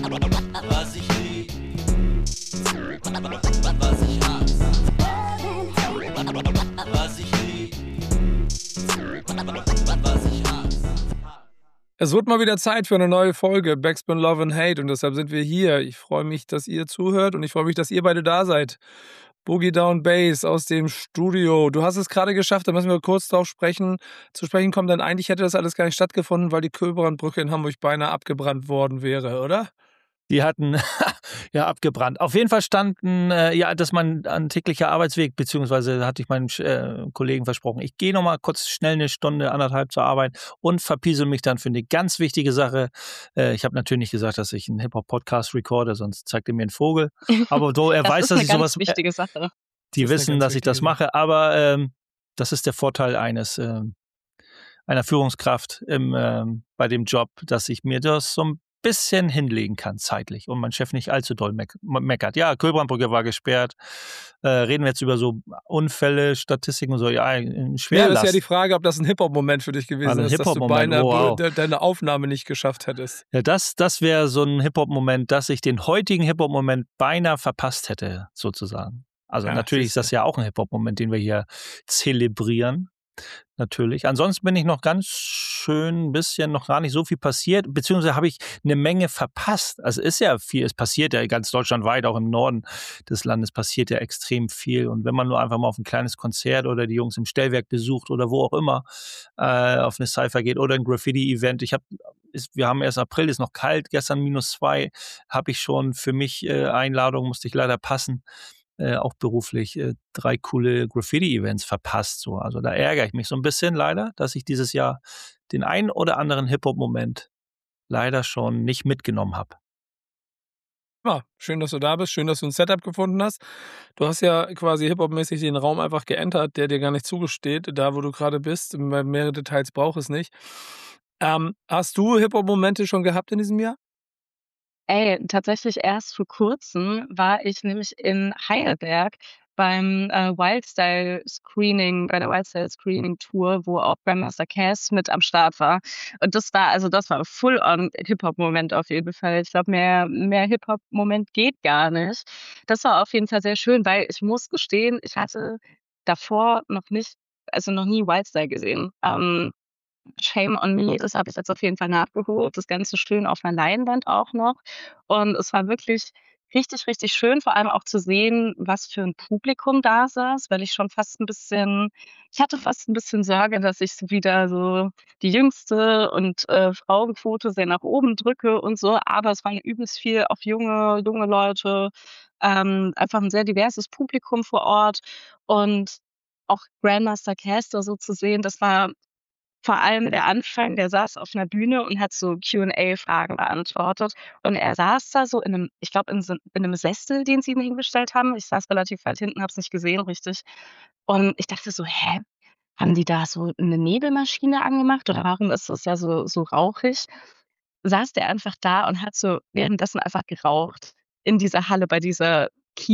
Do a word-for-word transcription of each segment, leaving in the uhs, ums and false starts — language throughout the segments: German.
Was ich lieb, was ich hasse. Was ich lieb, was ich hasse. Es wird mal wieder Zeit für eine neue Folge Backspin Love and Hate und deshalb sind wir hier. Ich freue mich, dass ihr zuhört und ich freue mich, dass ihr beide da seid. Boogie Down Bass aus dem Studio. Du hast es gerade geschafft, da müssen wir kurz drauf sprechen, zu sprechen kommen, denn eigentlich hätte das alles gar nicht stattgefunden, weil die Köbrandbrücke in Hamburg beinahe abgebrannt worden wäre, oder? Die hatten ja abgebrannt. Auf jeden Fall standen, äh, ja, das ist mein ein täglicher Arbeitsweg, beziehungsweise hatte ich meinen äh, Kollegen versprochen, ich gehe nochmal kurz schnell eine Stunde, anderthalb zur Arbeit und verpiesel mich dann für eine ganz wichtige Sache. Äh, ich habe natürlich nicht gesagt, dass ich einen Hip-Hop-Podcast recorde, sonst zeigt er mir einen Vogel. Aber so, er das weiß, ist dass eine ich ganz sowas... wichtige Sache. Die Das ist eine wissen, ganz dass ich das wichtige mache, aber ähm, das ist der Vorteil eines ähm, einer Führungskraft im, ähm, bei dem Job, dass ich mir das so ein bisschen hinlegen kann zeitlich und mein Chef nicht allzu doll meck meckert. Ja, Köbrandbrücke war gesperrt. Äh, reden wir jetzt über so Unfälle, Statistiken und so. Ja, ein Ja, Schwerlast. das ist ja die Frage, ob das ein Hip-Hop-Moment für dich gewesen Ein ist, dass du Hip-Hop-Moment, beinahe wow. de deine Aufnahme nicht geschafft hättest. Ja, das, das wäre so ein Hip-Hop-Moment, dass ich den heutigen Hip-Hop-Moment beinahe verpasst hätte, sozusagen. Also Ja, natürlich ist das ja auch ein Hip-Hop-Moment, den wir hier zelebrieren. Natürlich. Ansonsten bin ich noch ganz schön ein bisschen, noch gar nicht so viel passiert, beziehungsweise habe ich eine Menge verpasst. Also ist ja viel, es passiert ja ganz deutschlandweit, auch im Norden des Landes passiert ja extrem viel. Und wenn man nur einfach mal auf ein kleines Konzert oder die Jungs im Stellwerk besucht oder wo auch immer äh, auf eine Cypher geht oder ein Graffiti-Event. Ich habe, wir haben erst April, ist noch kalt, gestern minus zwei, habe ich schon für mich äh, Einladung, musste ich leider passen. Äh, auch beruflich äh, drei coole Graffiti-Events verpasst. So. Also da ärgere ich mich so ein bisschen leider, dass ich dieses Jahr den einen oder anderen Hip-Hop-Moment leider schon nicht mitgenommen habe. Ja, schön, dass du da bist. Schön, dass du ein Setup gefunden hast. Du hast ja quasi Hip-Hop-mäßig den Raum einfach geentert, der dir gar nicht zugesteht, da wo du gerade bist. Mehrere Details braucht es nicht. Ähm, hast du Hip-Hop-Momente schon gehabt in diesem Jahr? Ey, tatsächlich erst vor Kurzem war ich nämlich in Heidelberg beim äh, Wildstyle Screening, bei der Wildstyle Screening Tour, wo auch Grandmaster Caz mit am Start war. Und das war, also das war full on Hip-Hop-Moment auf jeden Fall. Ich glaube, mehr, mehr Hip-Hop-Moment geht gar nicht. Das war auf jeden Fall sehr schön, weil ich muss gestehen, ich hatte davor noch nicht, also noch nie Wildstyle gesehen. Ähm, Shame on me, das habe ich jetzt auf jeden Fall nachgeholt. Das Ganze schön auf einer Leinwand auch noch. Und es war wirklich richtig, richtig schön, vor allem auch zu sehen, was für ein Publikum da saß, weil ich schon fast ein bisschen, ich hatte fast ein bisschen Sorge, dass ich so wieder so die Jüngste und äh, Frauenquote sehr nach oben drücke und so. Aber es waren übelst viel auf junge, junge Leute, ähm, einfach ein sehr diverses Publikum vor Ort und auch Grandmaster Caster so zu sehen, das war vor allem der Anfang, der saß auf 'ner Bühne und hat so Q and A-Fragen beantwortet. Und er saß da so in 'nem, ich glaube, in so in 'nem Sessel, den sie ihm hingestellt haben. Ich saß relativ weit hinten, habe es nicht gesehen richtig. Und ich dachte so: „Hä, haben die da so 'ne Nebelmaschine angemacht oder warum ist das ja so so rauchig?“ Saß der einfach da und hat so währenddessen einfach geraucht in dieser Halle bei dieser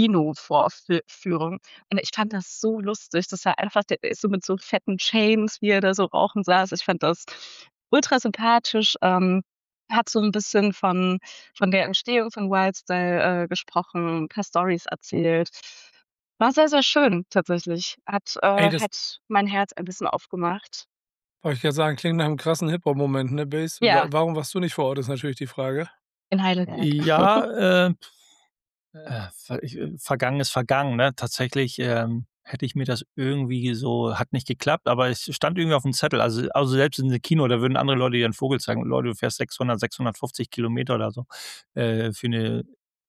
Kinovorführung. Und ich fand das so lustig. Das war einfach, der ist so mit so fetten Chains, wie er da so rauchend saß. Ich fand das ultra sympathisch. Ähm, hat so ein bisschen von von der Entstehung von Wildstyle, äh, gesprochen, 'n paar Storys erzählt. War sehr, sehr schön tatsächlich. Hat Ey, äh, das hat mein Herz ein bisschen aufgemacht. wollte ich gerade sagen, klingt nach einem krassen Hip-Hop-Moment, ne, Bass? Wa Ja, warum warst du nicht vor Ort, ist natürlich die Frage. in Heidelberg. Ja, äh, äh, ver ich, äh, vergangen ist vergangen, ne? Tatsächlich ähm, hätte ich mir das irgendwie so, hat nicht geklappt, aber es stand irgendwie auf dem Zettel. Also, also selbst in 'nem Kino, da würden andere Leute dir 'n Vogel zeigen. Leute, du fährst sechshundert, sechshundertfünfzig Kilometer oder so äh, für eine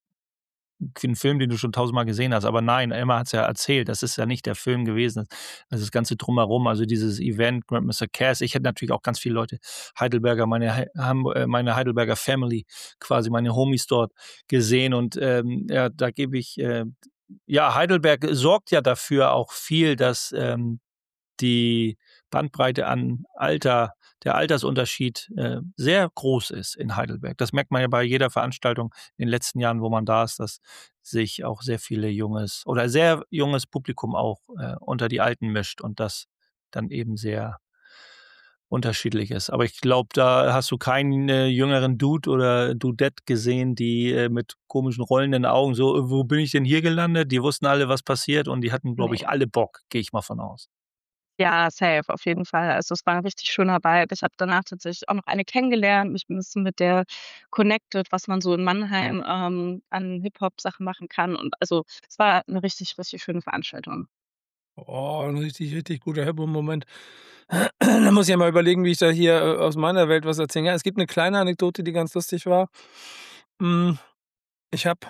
für 'n Film, den du schon tausendmal gesehen hast. Aber nein, Emma hat's ja erzählt, das ist ja nicht der Film gewesen. Also das Ganze Drumherum, also dieses Event, Grandmaster Caz. Ich hätte natürlich auch ganz viele Leute, Heidelberger, meine Hei Ham äh, meine Heidelberger Family, quasi meine Homies dort gesehen. Und ähm, ja, da gebe ich, äh ja, Heidelberg sorgt ja dafür auch viel, dass ähm, die Bandbreite an Alter, der Altersunterschied äh, sehr groß ist in Heidelberg. Das merkt man ja bei jeder Veranstaltung in den letzten Jahren, wo man da ist, dass sich auch sehr viele junges oder sehr junges Publikum auch äh, unter die Alten mischt und das dann eben sehr unterschiedlich ist. Aber ich glaube, da hast du keinen äh, jüngeren Dude oder Dudette gesehen, die äh, mit komischen rollenden Augen so, äh, wo bin ich denn hier gelandet? Die wussten alle, was passiert und die hatten, glaube ich, Ne. alle Bock, gehe ich mal von aus. Ja, safe, auf jeden Fall. Also, es war 'n richtig schöner Vibe. Ich habe danach tatsächlich auch noch eine kennengelernt, mich 'n bisschen mit der connected, was man so in Mannheim, ähm, an Hip-Hop-Sachen machen kann. Und also, es war 'ne richtig, richtig schöne Veranstaltung. Oh, 'n richtig, richtig guter Hip-Hop-Moment. Da muss ich ja mal überlegen, wie ich da hier, äh, aus meiner Welt was erzählen kann. Es gibt 'ne kleine Anekdote, die ganz lustig war. Hm, ich habe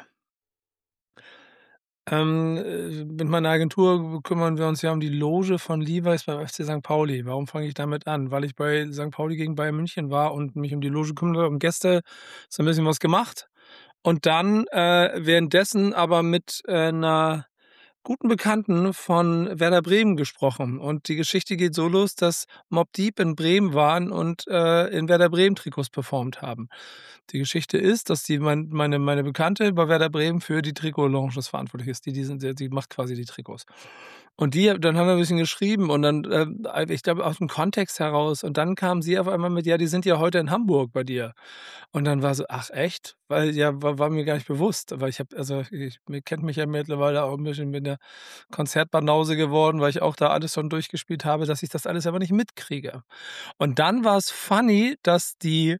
ähm, äh, mit meiner Agentur kümmern wir uns ja um die Loge von Levi's beim F C Sankt Pauli. Warum fange ich damit an? Weil ich bei Sankt Pauli gegen Bayern München war und mich um die Loge kümmere, um Gäste, so 'n bisschen was gemacht. Und dann, äh, währenddessen aber mit, äh, 'ner guten Bekannten von Werder Bremen gesprochen. Und die Geschichte geht so los, dass Mobb Deep in Bremen waren und, äh, in Werder Bremen Trikots performt haben. Die Geschichte ist, dass die mein meine meine Bekannte bei Werder Bremen für die Trikot-Lounges verantwortlich ist. Die die sind die macht quasi die Trikots. Und die dann haben wir 'n bisschen geschrieben und dann, ähm, äh, ich glaube aus dem Kontext heraus und dann kam sie auf einmal mit: „Ja, die sind ja heute in Hamburg bei dir." Und dann war so: „Ach echt?" Weil ja, war war mir gar nicht bewusst, weil ich habe also, ich mir kennt mich ja mittlerweile auch 'n bisschen mit der Konzertbanause geworden, weil ich auch da alles schon durchgespielt habe, dass ich das alles aber nicht mitkriege. Und dann war's funny, dass die,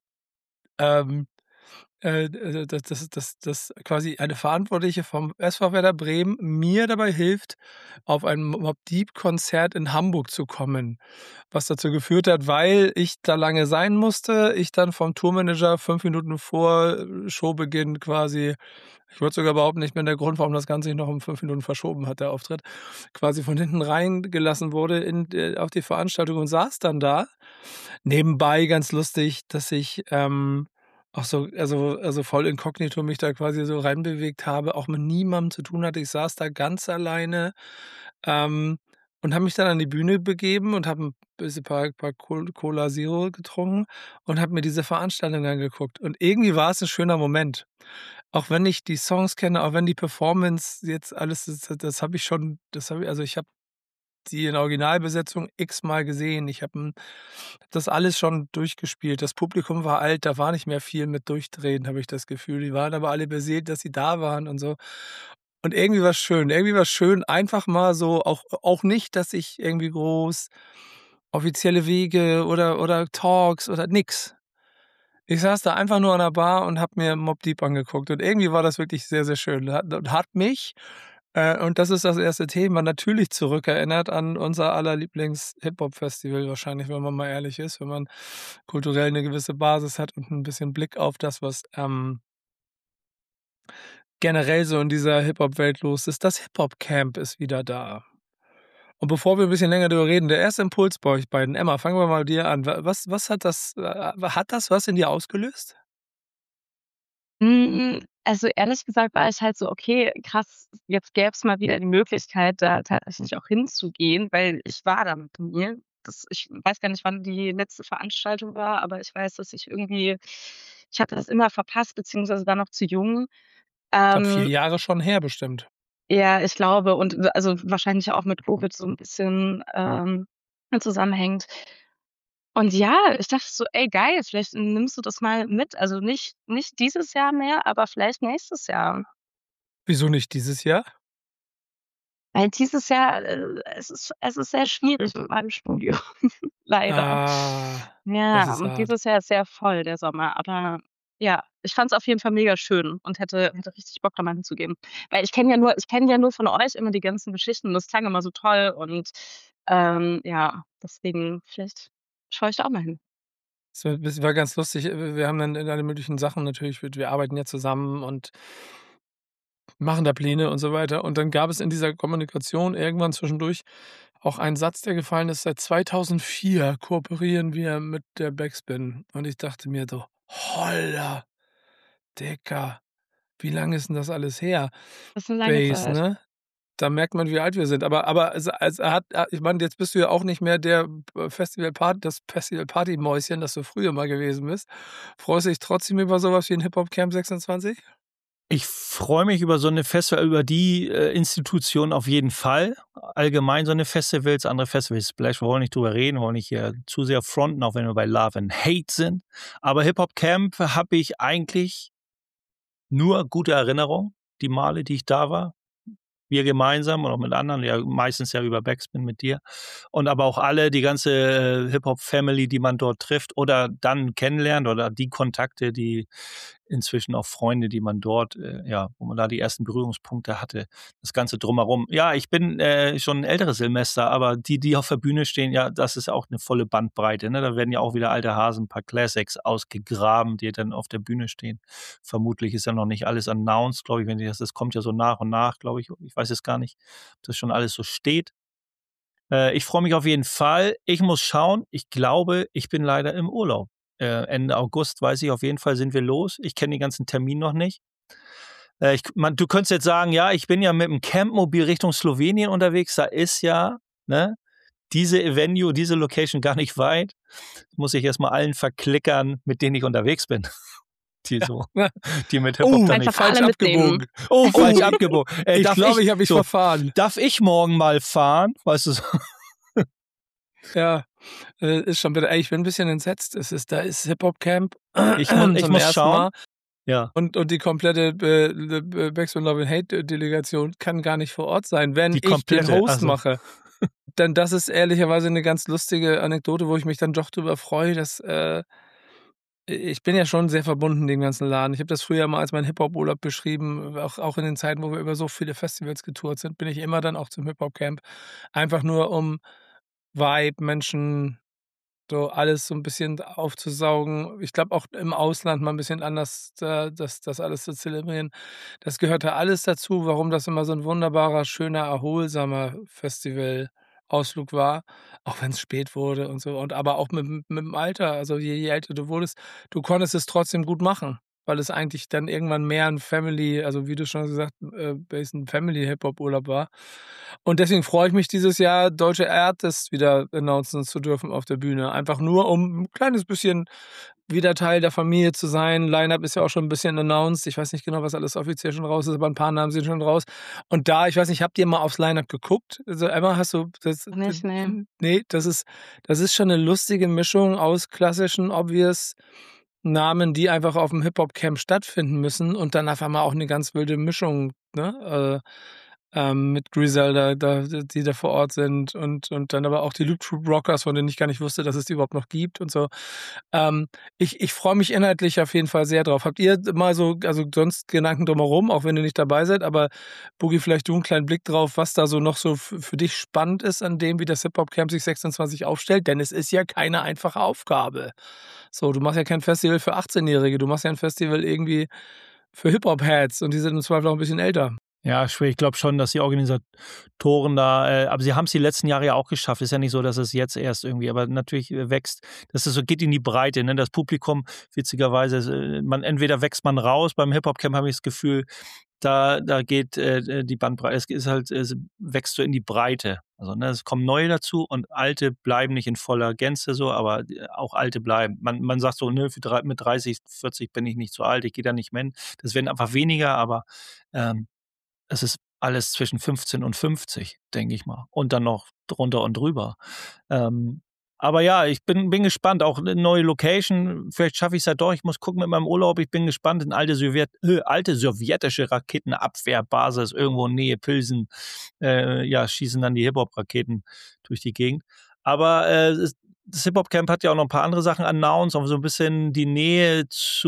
ähm, äh, äh, dass dass dass dass quasi eine Verantwortliche vom S V Werder Bremen mir dabei hilft, auf ein Mobb Deep Konzert in Hamburg zu kommen. Was dazu geführt hat, weil ich da lange sein musste, ich dann vom Tourmanager fünf Minuten vor äh, Showbeginn quasi ich würde sogar behaupten, ich bin der Grund, warum das Ganze sich noch um fünf Minuten verschoben hat, der Auftritt, quasi von hinten reingelassen wurde in äh, auf die Veranstaltung und saß dann da. Nebenbei ganz lustig, dass ich, ähm, auch so also also voll inkognito mich da quasi so reinbewegt habe, auch mit niemandem zu tun hatte. Ich saß da ganz alleine, ähm, und habe mich dann an die Bühne begeben und habe 'n bisschen paar paar Col Cola Zero getrunken und habe mir diese Veranstaltung angeguckt. Und irgendwie war es 'n schöner Moment. Auch wenn ich die Songs kenne, auch wenn die Performance jetzt alles das das habe ich schon das habe ich also, ich habe die in Originalbesetzung x-mal gesehen. Ich habe hm, habe das alles schon durchgespielt. Das Publikum war alt, da war nicht mehr viel mit Durchdrehen, habe ich das Gefühl. Die waren aber alle beseelt, dass sie da waren und so. Und irgendwie war's schön. Irgendwie war's schön, einfach mal so auch auch nicht, dass ich irgendwie groß offizielle Wege oder oder Talks oder nix. Ich saß da einfach nur an der Bar und habe mir Mobb Deep angeguckt und irgendwie war das wirklich sehr, sehr schön. Hat und hat mich, äh, und das ist das erste Thema, natürlich zurückerinnert an unser aller Lieblings-Hip-Hop-Festival wahrscheinlich, wenn man mal ehrlich ist, wenn man kulturell 'ne gewisse Basis hat und 'n bisschen Blick auf das, was, ähm generell so in dieser Hip-Hop-Welt los ist. Das Hip-Hop-Camp ist wieder da. Und bevor wir 'n bisschen länger drüber reden, der erste Impuls bei euch beiden. Emma, fangen wir mal mit dir an. Wa was was hat das äh, hat das was in dir ausgelöst? Hm, also, ehrlich gesagt war ich halt so: „Okay, krass, jetzt gäb's mal wieder die Möglichkeit, da tatsächlich auch hinzugehen", weil ich war da mit mir. Das ich weiß gar nicht, wann die letzte Veranstaltung war, aber ich weiß, dass ich irgendwie ich hatte das immer verpasst, beziehungsweise war noch zu jung. Dann vier Ähm Jahre schon her bestimmt. Ja, ich glaube und w also, wahrscheinlich auch mit Covid so 'n bisschen, ähm, zusammenhängt. Und ja, ich dachte so: „Ey, geil, vielleicht nimmst du das mal mit." Also, nicht nicht dieses Jahr mehr, aber vielleicht nächstes Jahr. Wieso nicht dieses Jahr? Weil dieses Jahr, äh, es ist es ist sehr schwierig mit meinem Studium, leider. Ah, das Ja, ist und hart. dieses Jahr ist sehr voll, der Sommer, aber ja, ich fand's auf jeden Fall mega schön und hätte hätte richtig Bock, da mal hinzugehen. Weil ich kenne ja nur ich kenne ja nur von euch immer die ganzen Geschichten und das klang immer so toll und, ähm, ja, deswegen vielleicht schaue ich da auch mal hin. So, das war ganz lustig. Äh, wir haben dann in alle möglichen Sachen natürlich wir wir arbeiten ja zusammen und machen da Pläne und so weiter. Und dann gab es in dieser Kommunikation irgendwann zwischendurch auch einen Satz, der gefallen ist: „Seit zweitausendvier kooperieren wir mit der Backspin." Und ich dachte mir so: „Holla, Dicker, wie lange ist 'n das alles her?" Das ist 'ne lange Bass, Zeit. ne? Da merkt man, wie alt wir sind. Aber aber es es hat a ich meine, jetzt bist du ja auch nicht mehr der b Festivalpart das Festival-Partymäuschen, das du früher mal gewesen bist. Freust du dich trotzdem über so was wie 'n Hip-Hop-Camp sechsundzwanzig? Ich freue mich über so eine Festival, über die äh, Institution auf jeden Fall. Allgemein so eine Festivals, andere Festivals, Splash, wir wollen nicht drüber reden, wollen nicht hier zu sehr fronten, auch wenn wir bei Love and Hate sind. Aber Hip-Hop Camp habe ich eigentlich nur gute Erinnerungen, die Male, die ich da war. Wir gemeinsam und auch mit anderen, ja meistens ja über Backspin mit dir. Und aber auch alle, die ganze äh, Hip-Hop-Family, die man dort trifft oder dann kennenlernt oder die Kontakte, die inzwischen auch Freunde, die man dort, äh, ja, wo man da die ersten Berührungspunkte hatte, das Ganze drumherum. Ja, ich bin äh, schon ein älteres Semester, aber die, die auf der Bühne stehen, ja, das ist auch eine volle Bandbreite. Ne? Da werden ja auch wieder alte Hasen, ein paar Classics ausgegraben, die dann auf der Bühne stehen. Vermutlich ist ja noch nicht alles announced, glaube ich, wenn die das, das kommt ja so nach und nach, glaube ich. Ich weiß jetzt gar nicht, ob das schon alles so steht. Äh, ich freue mich auf jeden Fall. Ich muss schauen. Ich glaube, ich bin leider im Urlaub. Äh, Ende August, weiß ich, auf jeden Fall sind wir los. Ich kenne den ganzen Termin noch nicht. Äh, ich, man, du könntest jetzt sagen, ja, ich bin ja mit dem Campmobil Richtung Slowenien unterwegs. Da ist ja ne, diese Venue, diese Location gar nicht weit. Muss ich erstmal allen verklickern, mit denen ich unterwegs bin. Die so, die mit Hip-Hop Oh, dann nicht. Einfach falsch alle abgebogen. mitnehmen. Oh, falsch Oh, abgebogen. Äh, Ich darf glaube, ich habe mich so, verfahren. darf ich morgen mal fahren? Weißt du so? Ja, äh, ist schon wieder. Ey, ich bin ein bisschen entsetzt. Es ist, da ist Hip-Hop-Camp Ich muss, ich zum muss ersten schauen. Mal. Ja. Und, und die komplette äh, äh, Backspin Love and Hate Delegation kann gar nicht vor Ort sein, wenn Die ich den komplette, Host also. mache. Denn das ist ehrlicherweise eine ganz lustige Anekdote, wo ich mich dann doch drüber freue, dass äh, ich bin ja schon sehr verbunden dem ganzen Laden. Ich habe das früher mal als meinen Hip-Hop-Urlaub beschrieben, auch, auch in den Zeiten, wo wir über so viele Festivals getourt sind, bin ich immer dann auch zum Hip-Hop-Camp. Einfach nur um Vibe, Menschen, so alles so ein bisschen aufzusaugen. Ich glaube auch im Ausland mal ein bisschen anders da, das, das alles zu zelebrieren. Das gehörte alles dazu, warum das immer so ein wunderbarer, schöner, erholsamer Festivalausflug war, auch wenn es spät wurde und so. Und aber auch mit, mit dem Alter, also je, je älter du wurdest, du konntest es trotzdem gut machen, weil es eigentlich dann irgendwann mehr ein Family, also wie du schon gesagt äh, based ein Family-Hip-Hop-Urlaub war. Und deswegen freue ich mich dieses Jahr, Deutsche Artists wieder announcen zu dürfen auf der Bühne. Einfach nur, um ein kleines bisschen wieder Teil der Familie zu sein. Line-Up ist ja auch schon ein bisschen announced. Ich weiß nicht genau, was alles offiziell schon raus ist, aber ein paar Namen sind schon raus. Und da, ich weiß nicht, habt ihr mal aufs Line-Up geguckt? Also Emma, hast du das? Nicht, nee. Nee, das ist, das ist schon eine lustige Mischung aus klassischen, obvious Namen, die einfach auf dem Hip-Hop-Camp stattfinden müssen und dann auf einmal auch eine ganz wilde Mischung, ne? Äh, ähm, mit Griselda, da, die da vor Ort sind und, und dann aber auch die Loop Troop Rockers, von denen ich gar nicht wusste, dass es die überhaupt noch gibt und so. Ähm, ich ich freue mich inhaltlich auf jeden Fall sehr drauf. Habt ihr mal so, also sonst Gedanken drumherum, auch wenn ihr nicht dabei seid, aber Boogie, vielleicht du einen kleinen Blick drauf, was da so noch so f- für dich spannend ist an dem, wie das Hip-Hop-Camp sich sechsundzwanzig aufstellt, denn es ist ja keine einfache Aufgabe. So, du machst ja kein Festival für achtzehnjährige, du machst ja ein Festival irgendwie für Hip-Hop-Heads und die sind im Zweifel auch ein bisschen älter. Ja, schwer. Ich glaube schon, dass die Organisatoren da, äh, aber sie haben es die letzten Jahre ja auch geschafft. Ist ja nicht so, dass es jetzt erst irgendwie, aber natürlich äh, wächst, dass es so geht in die Breite. Ne? Das Publikum, witzigerweise, äh, man entweder wächst man raus, beim Hip-Hop-Camp habe ich das Gefühl, da, da geht äh, die Bandbreite, es ist halt, es wächst so in die Breite. Also ne, es kommen neue dazu und alte bleiben nicht in voller Gänze so, aber äh, auch alte bleiben. Man, man sagt so, ne, für drei, mit dreißig, vierzig bin ich nicht so alt, ich gehe da nicht mehr hin. Das werden einfach weniger, aber ähm, es ist alles zwischen fünfzehn und fünfzig, denke ich mal. Und dann noch drunter und drüber. Ähm, aber ja, ich bin, bin gespannt. Auch eine neue Location. Vielleicht schaffe ich es ja doch. Ich muss gucken mit meinem Urlaub. Ich bin gespannt. Eine alte, Sowjet, äh, alte sowjetische Raketenabwehrbasis irgendwo in Nähe Pilsen. Äh, ja, schießen dann die Hip-Hop-Raketen durch die Gegend. Aber äh, es, das Hip-Hop-Camp hat ja auch noch ein paar andere Sachen announced, auch so ein bisschen die Nähe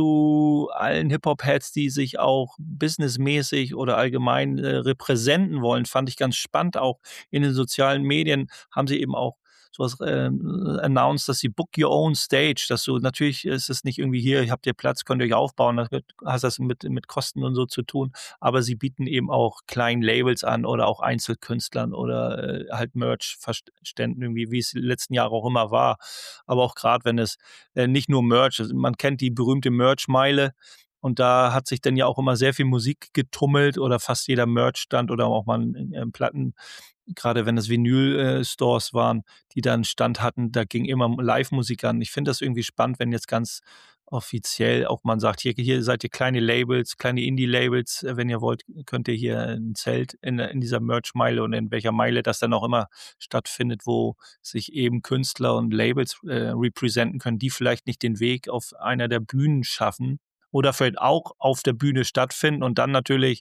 zu allen Hip-Hop-Heads, die sich auch businessmäßig oder allgemein äh, repräsentieren wollen, fand ich ganz spannend. Auch in den sozialen Medien haben sie eben auch sowas äh, announced, dass sie book your own stage, dass du, natürlich ist es nicht irgendwie hier, habt ihr Platz, könnt ihr euch aufbauen, das hast das mit, mit Kosten und so zu tun, aber sie bieten eben auch kleinen Labels an oder auch Einzelkünstlern oder äh, halt Merch-Verständen irgendwie, wie es die letzten Jahre auch immer war, aber auch gerade wenn es äh, nicht nur Merch ist, man kennt die berühmte Merch-Meile und da hat sich dann ja auch immer sehr viel Musik getummelt oder fast jeder Merch-Stand oder auch mal ein, ein Platten, gerade wenn es Vinyl-Stores waren, die dann Stand hatten, da ging immer Live-Musik an. Ich finde das irgendwie spannend, wenn jetzt ganz offiziell auch man sagt, hier, hier seid ihr kleine Labels, kleine Indie-Labels, äh, wenn ihr wollt, könnt ihr hier ein Zelt in, in dieser Merch-Meile und in welcher Meile das dann auch immer stattfindet, wo sich eben Künstler und Labels äh, representen können, die vielleicht nicht den Weg auf einer der Bühnen schaffen oder vielleicht auch auf der Bühne stattfinden und dann natürlich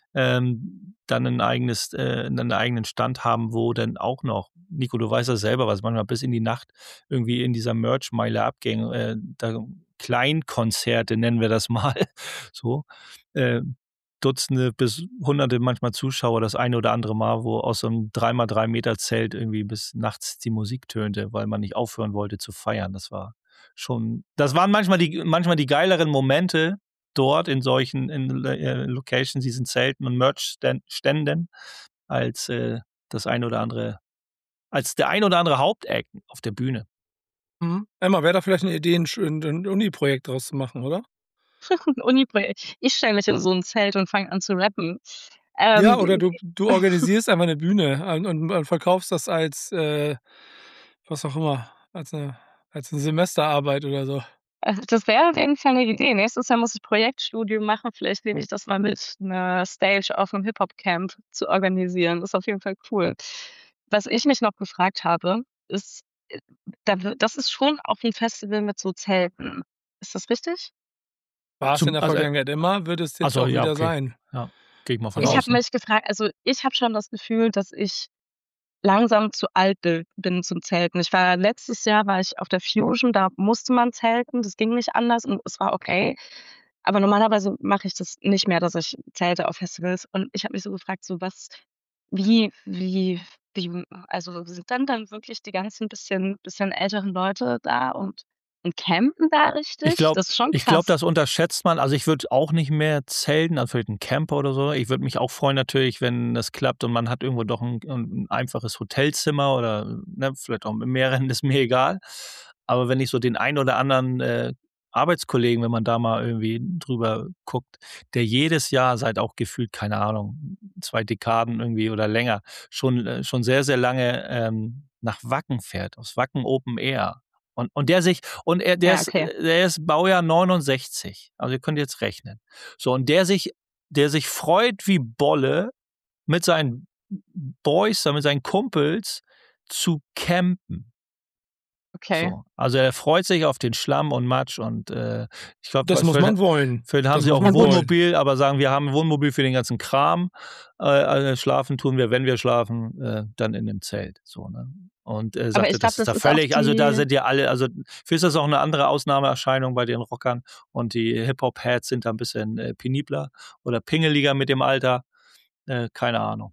ähm, dann ein eigenes, äh, einen eigenen Stand haben, wo dann auch noch, Nico, du weißt das selber, was manchmal bis in die Nacht irgendwie in dieser Merch-Meile abging, äh, da Kleinkonzerte nennen wir das mal, so, äh, Dutzende bis Hunderte manchmal Zuschauer das eine oder andere Mal, wo aus so einem drei mal drei Meter Zelt irgendwie bis nachts die Musik tönte, weil man nicht aufhören wollte zu feiern. Das war schon, das waren manchmal die, manchmal die geileren Momente dort in solchen in, äh, Locations, diesen Zelten und Merch-Ständen, als äh, das ein oder andere, als der ein oder andere Hauptact auf der Bühne. Mhm. Emma, wäre da vielleicht eine Idee, ein, ein Uni-Projekt draus zu machen, oder? Ein Uni-Projekt. Ich stelle mich in so ein Zelt und fange an zu rappen. Ähm, Ja, oder du, du organisierst einfach eine Bühne und, und, und verkaufst das als, äh, was auch immer, als eine, als eine Semesterarbeit oder so. Also das wäre auf jeden Fall eine Idee. Nächstes Jahr muss ich Projektstudium machen. Vielleicht nehme ich das mal mit, eine Stage auf einem Hip-Hop-Camp zu organisieren. Das ist auf jeden Fall cool. Was ich mich noch gefragt habe, ist, äh, da, wird- das ist schon auch ein Festival mit so Zelten. Ist das richtig? War es Zum- in der also, äh, Vergangenheit immer, wird es jetzt also, auch ja, wieder okay. sein. Ja, gehe ich mal von Ich Ich aus. habe mich gefragt, also ich habe schon das Gefühl, dass ich langsam zu alt bi- bin zum Zelten. Ich war letztes Jahr war ich auf der Fusion, da musste man zelten, das ging nicht anders und es war okay. Aber normalerweise mache ich das nicht mehr, dass ich zelte auf Festivals. Und ich habe mich so gefragt, so was, wie, wie, wie, also sind dann dann wirklich die ganzen bisschen, bisschen älteren Leute da und, und campen da richtig? Ich glaube, das ist schon ich glaube, krass. das unterschätzt man. Also ich würde auch nicht mehr zelten, also vielleicht ein Camper oder so. Ich würde mich auch freuen natürlich, wenn das klappt und man hat irgendwo doch ein, ein einfaches Hotelzimmer oder ne, vielleicht auch mit mehreren, ist mir egal. Aber wenn ich so den einen oder anderen äh, Arbeitskollegen, wenn man da mal irgendwie drüber guckt, der jedes Jahr seit auch gefühlt, keine Ahnung, zwei Dekaden irgendwie oder länger, schon, äh, schon sehr, sehr lange ähm, nach Wacken fährt, aus Wacken Open Air. Und, und der sich, und er, der, Ja, ist, okay. der ist Baujahr neunundsechzig. Also ihr könnt jetzt rechnen. So, und der sich, der sich freut wie Bolle, mit seinen Boys, mit seinen Kumpels zu campen. Okay. So. Also er freut sich auf den Schlamm und Matsch und äh, ich glaube, Das muss man wollen. vielleicht haben Das sie muss auch ein man wollen. Wohnmobil, aber sagen, wir haben ein Wohnmobil für den ganzen Kram. Äh, äh, schlafen tun wir, wenn wir schlafen, äh, dann in dem Zelt. So, ne? Und äh, Aber sagte, ich das glaube, ist da das ist auch völlig, also da die, sind ja alle, also für ist das auch eine andere Ausnahmeerscheinung bei den Rockern und die Hip-Hop-Heads sind da ein bisschen äh, penibler oder pingeliger mit dem Alter. Äh, keine Ahnung.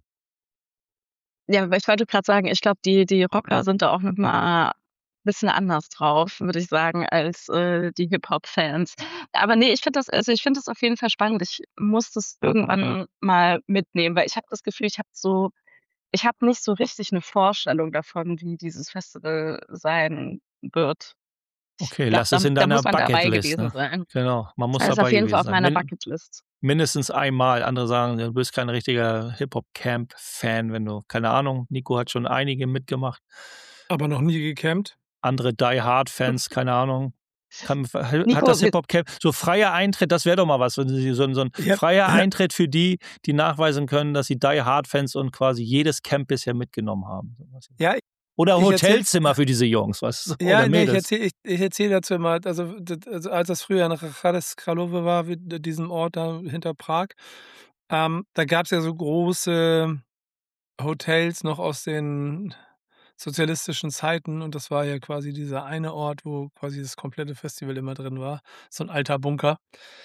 ja, aber ich wollte gerade sagen, ich glaube, die, die Rocker sind da auch noch mal ein bisschen anders drauf, würde ich sagen, als äh, die Hip-Hop-Fans. Aber nee, ich finde das, also ich finde das auf jeden Fall spannend. Ich muss das irgendwann mal mitnehmen, weil ich habe das Gefühl, ich habe so, ich habe nicht so richtig eine Vorstellung davon, wie dieses Festival sein wird. Okay, Ich glaube, lass es da, in da deiner muss man dabei Bucketlist. gewesen Ne? sein. Genau, man muss Das ist dabei auf jeden Fall gewesen auf sein. meiner Min Bucketlist. mindestens einmal. Andere sagen, du bist kein richtiger Hip-Hop-Camp-Fan, wenn du, keine Ahnung, Nico hat schon einige mitgemacht. Aber noch nie gecampt. Andere Die-Hard-Fans, keine Ahnung. Kann, hat Nico, das wir- Hip-Hop-Camp, so freier Eintritt, das wäre doch mal was, wenn sie so, so ein Ja. freier Eintritt für die, die nachweisen können, dass sie Die-Hard-Fans und quasi jedes Camp bisher mitgenommen haben. Ja, Oder ich erzähl- Hotelzimmer für diese Jungs, was? Ja, Oder nee, ich Mädels. erzähle ich, ich erzähl dazu immer, also, das- also als das früher nach Hradec Králové war, wie- diesem Ort da hinter Prag, ähm, da gab es ja so große Hotels noch aus den sozialistischen Zeiten und das war ja quasi dieser eine Ort, wo quasi das komplette Festival immer drin war. So ein alter Bunker.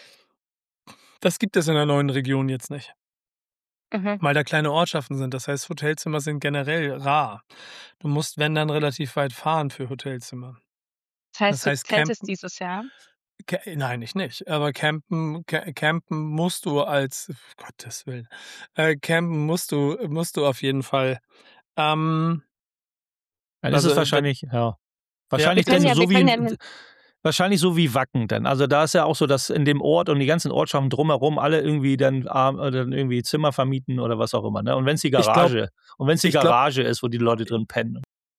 Das gibt es in der neuen Region jetzt nicht, Mhm. weil da kleine Ortschaften sind. Das heißt, Hotelzimmer sind generell rar. Du musst, wenn dann, relativ weit fahren für Hotelzimmer. Das heißt, Das heißt, du zeltest campen- dieses Jahr? Ca- Nein, ich nicht. Aber campen, ca- campen musst du als, Gottes Willen, äh, campen musst du, musst du auf jeden Fall. Ähm, Dann ist Also, es wahrscheinlich, ja. Wahrscheinlich Wir können denn ja- wir so wie können in, wahrscheinlich so wie Wacken dann. Also da ist ja auch so, dass in dem Ort und die ganzen Ortschaften drumherum alle irgendwie dann, arm- oder dann irgendwie Zimmer vermieten oder was auch immer. Ne? Und wenn es die glaub- Garage, und wenn es die ich glaub- Garage ist, wo die Leute drin pennen.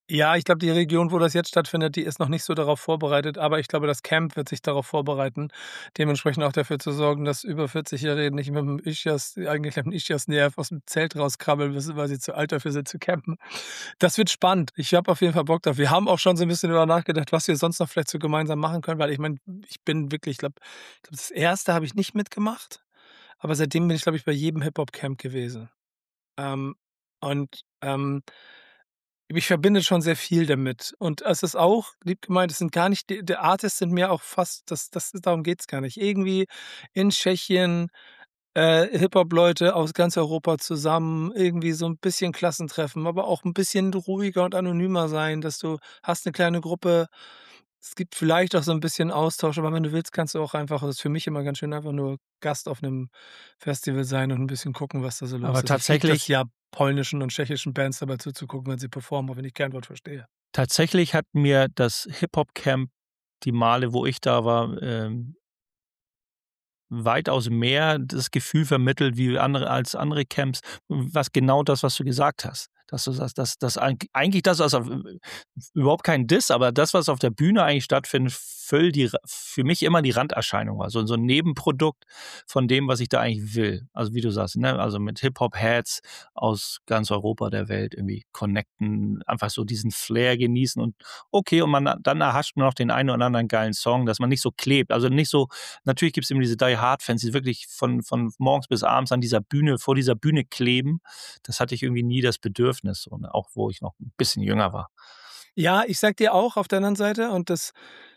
Ja, ich glaube, die Region, wo das jetzt stattfindet, die ist noch nicht so darauf vorbereitet, aber ich glaube, das Camp wird sich darauf vorbereiten, dementsprechend auch dafür zu sorgen, dass über vierzig-Jährige nicht mit dem Ischias eingeklemmten Ischias-Nerv aus dem Zelt rauskrabbeln müssen, weil sie zu alt dafür sind zu campen. Das wird spannend. Ich habe auf jeden Fall Bock drauf. Wir haben auch schon so ein bisschen darüber nachgedacht, was wir sonst noch vielleicht so gemeinsam machen können, weil ich meine, ich bin wirklich, ich glaube, ich glaube, das erste habe ich nicht mitgemacht, aber seitdem bin ich, glaube ich, bei jedem Hip-Hop-Camp gewesen. Ähm, und, ähm mich verbindet schon sehr viel damit. Und es ist auch, lieb gemeint, es sind gar nicht, die, die Artists sind mir auch fast, das, das, darum geht's gar nicht. Irgendwie in Tschechien äh, Hip-Hop-Leute aus ganz Europa zusammen, irgendwie so ein bisschen Klassentreffen, aber auch ein bisschen ruhiger und anonymer sein, dass du hast eine kleine Gruppe. Es gibt vielleicht auch so ein bisschen Austausch, aber wenn du willst, kannst du auch einfach, das ist für mich immer ganz schön, einfach nur Gast auf einem Festival sein und ein bisschen gucken, was da so los Aber ist. Ich liebe das tatsächlich, ja, polnischen und tschechischen Bands dabei zuzugucken, wenn sie performen, auch wenn ich kein Wort verstehe. tatsächlich hat mir das Hip-Hop-Camp die Male, wo ich da war, ähm, weitaus mehr das Gefühl vermittelt wie andere als andere Camps, was genau das, was du gesagt hast. Dass du sagst, dass das eigentlich das, was auf, überhaupt kein Diss, aber das, was auf der Bühne eigentlich stattfindet, voll die, für mich immer die Randerscheinung war. So, so ein Nebenprodukt von dem, was ich da eigentlich will. Also wie du sagst, ne? Also mit Hip-Hop-Heads aus ganz Europa, der Welt irgendwie connecten, einfach so diesen Flair genießen und okay, und man dann erhascht man noch den einen oder anderen geilen Song, dass man nicht so klebt. Also nicht so, natürlich gibt es immer diese Die Hard-Fans, die wirklich von, von morgens bis abends an dieser Bühne, vor dieser Bühne kleben. Das hatte ich irgendwie nie das Bedürfnis, so, ne? Auch wo ich noch ein bisschen jünger war. Ja, ich sag dir auch auf der anderen Seite, und das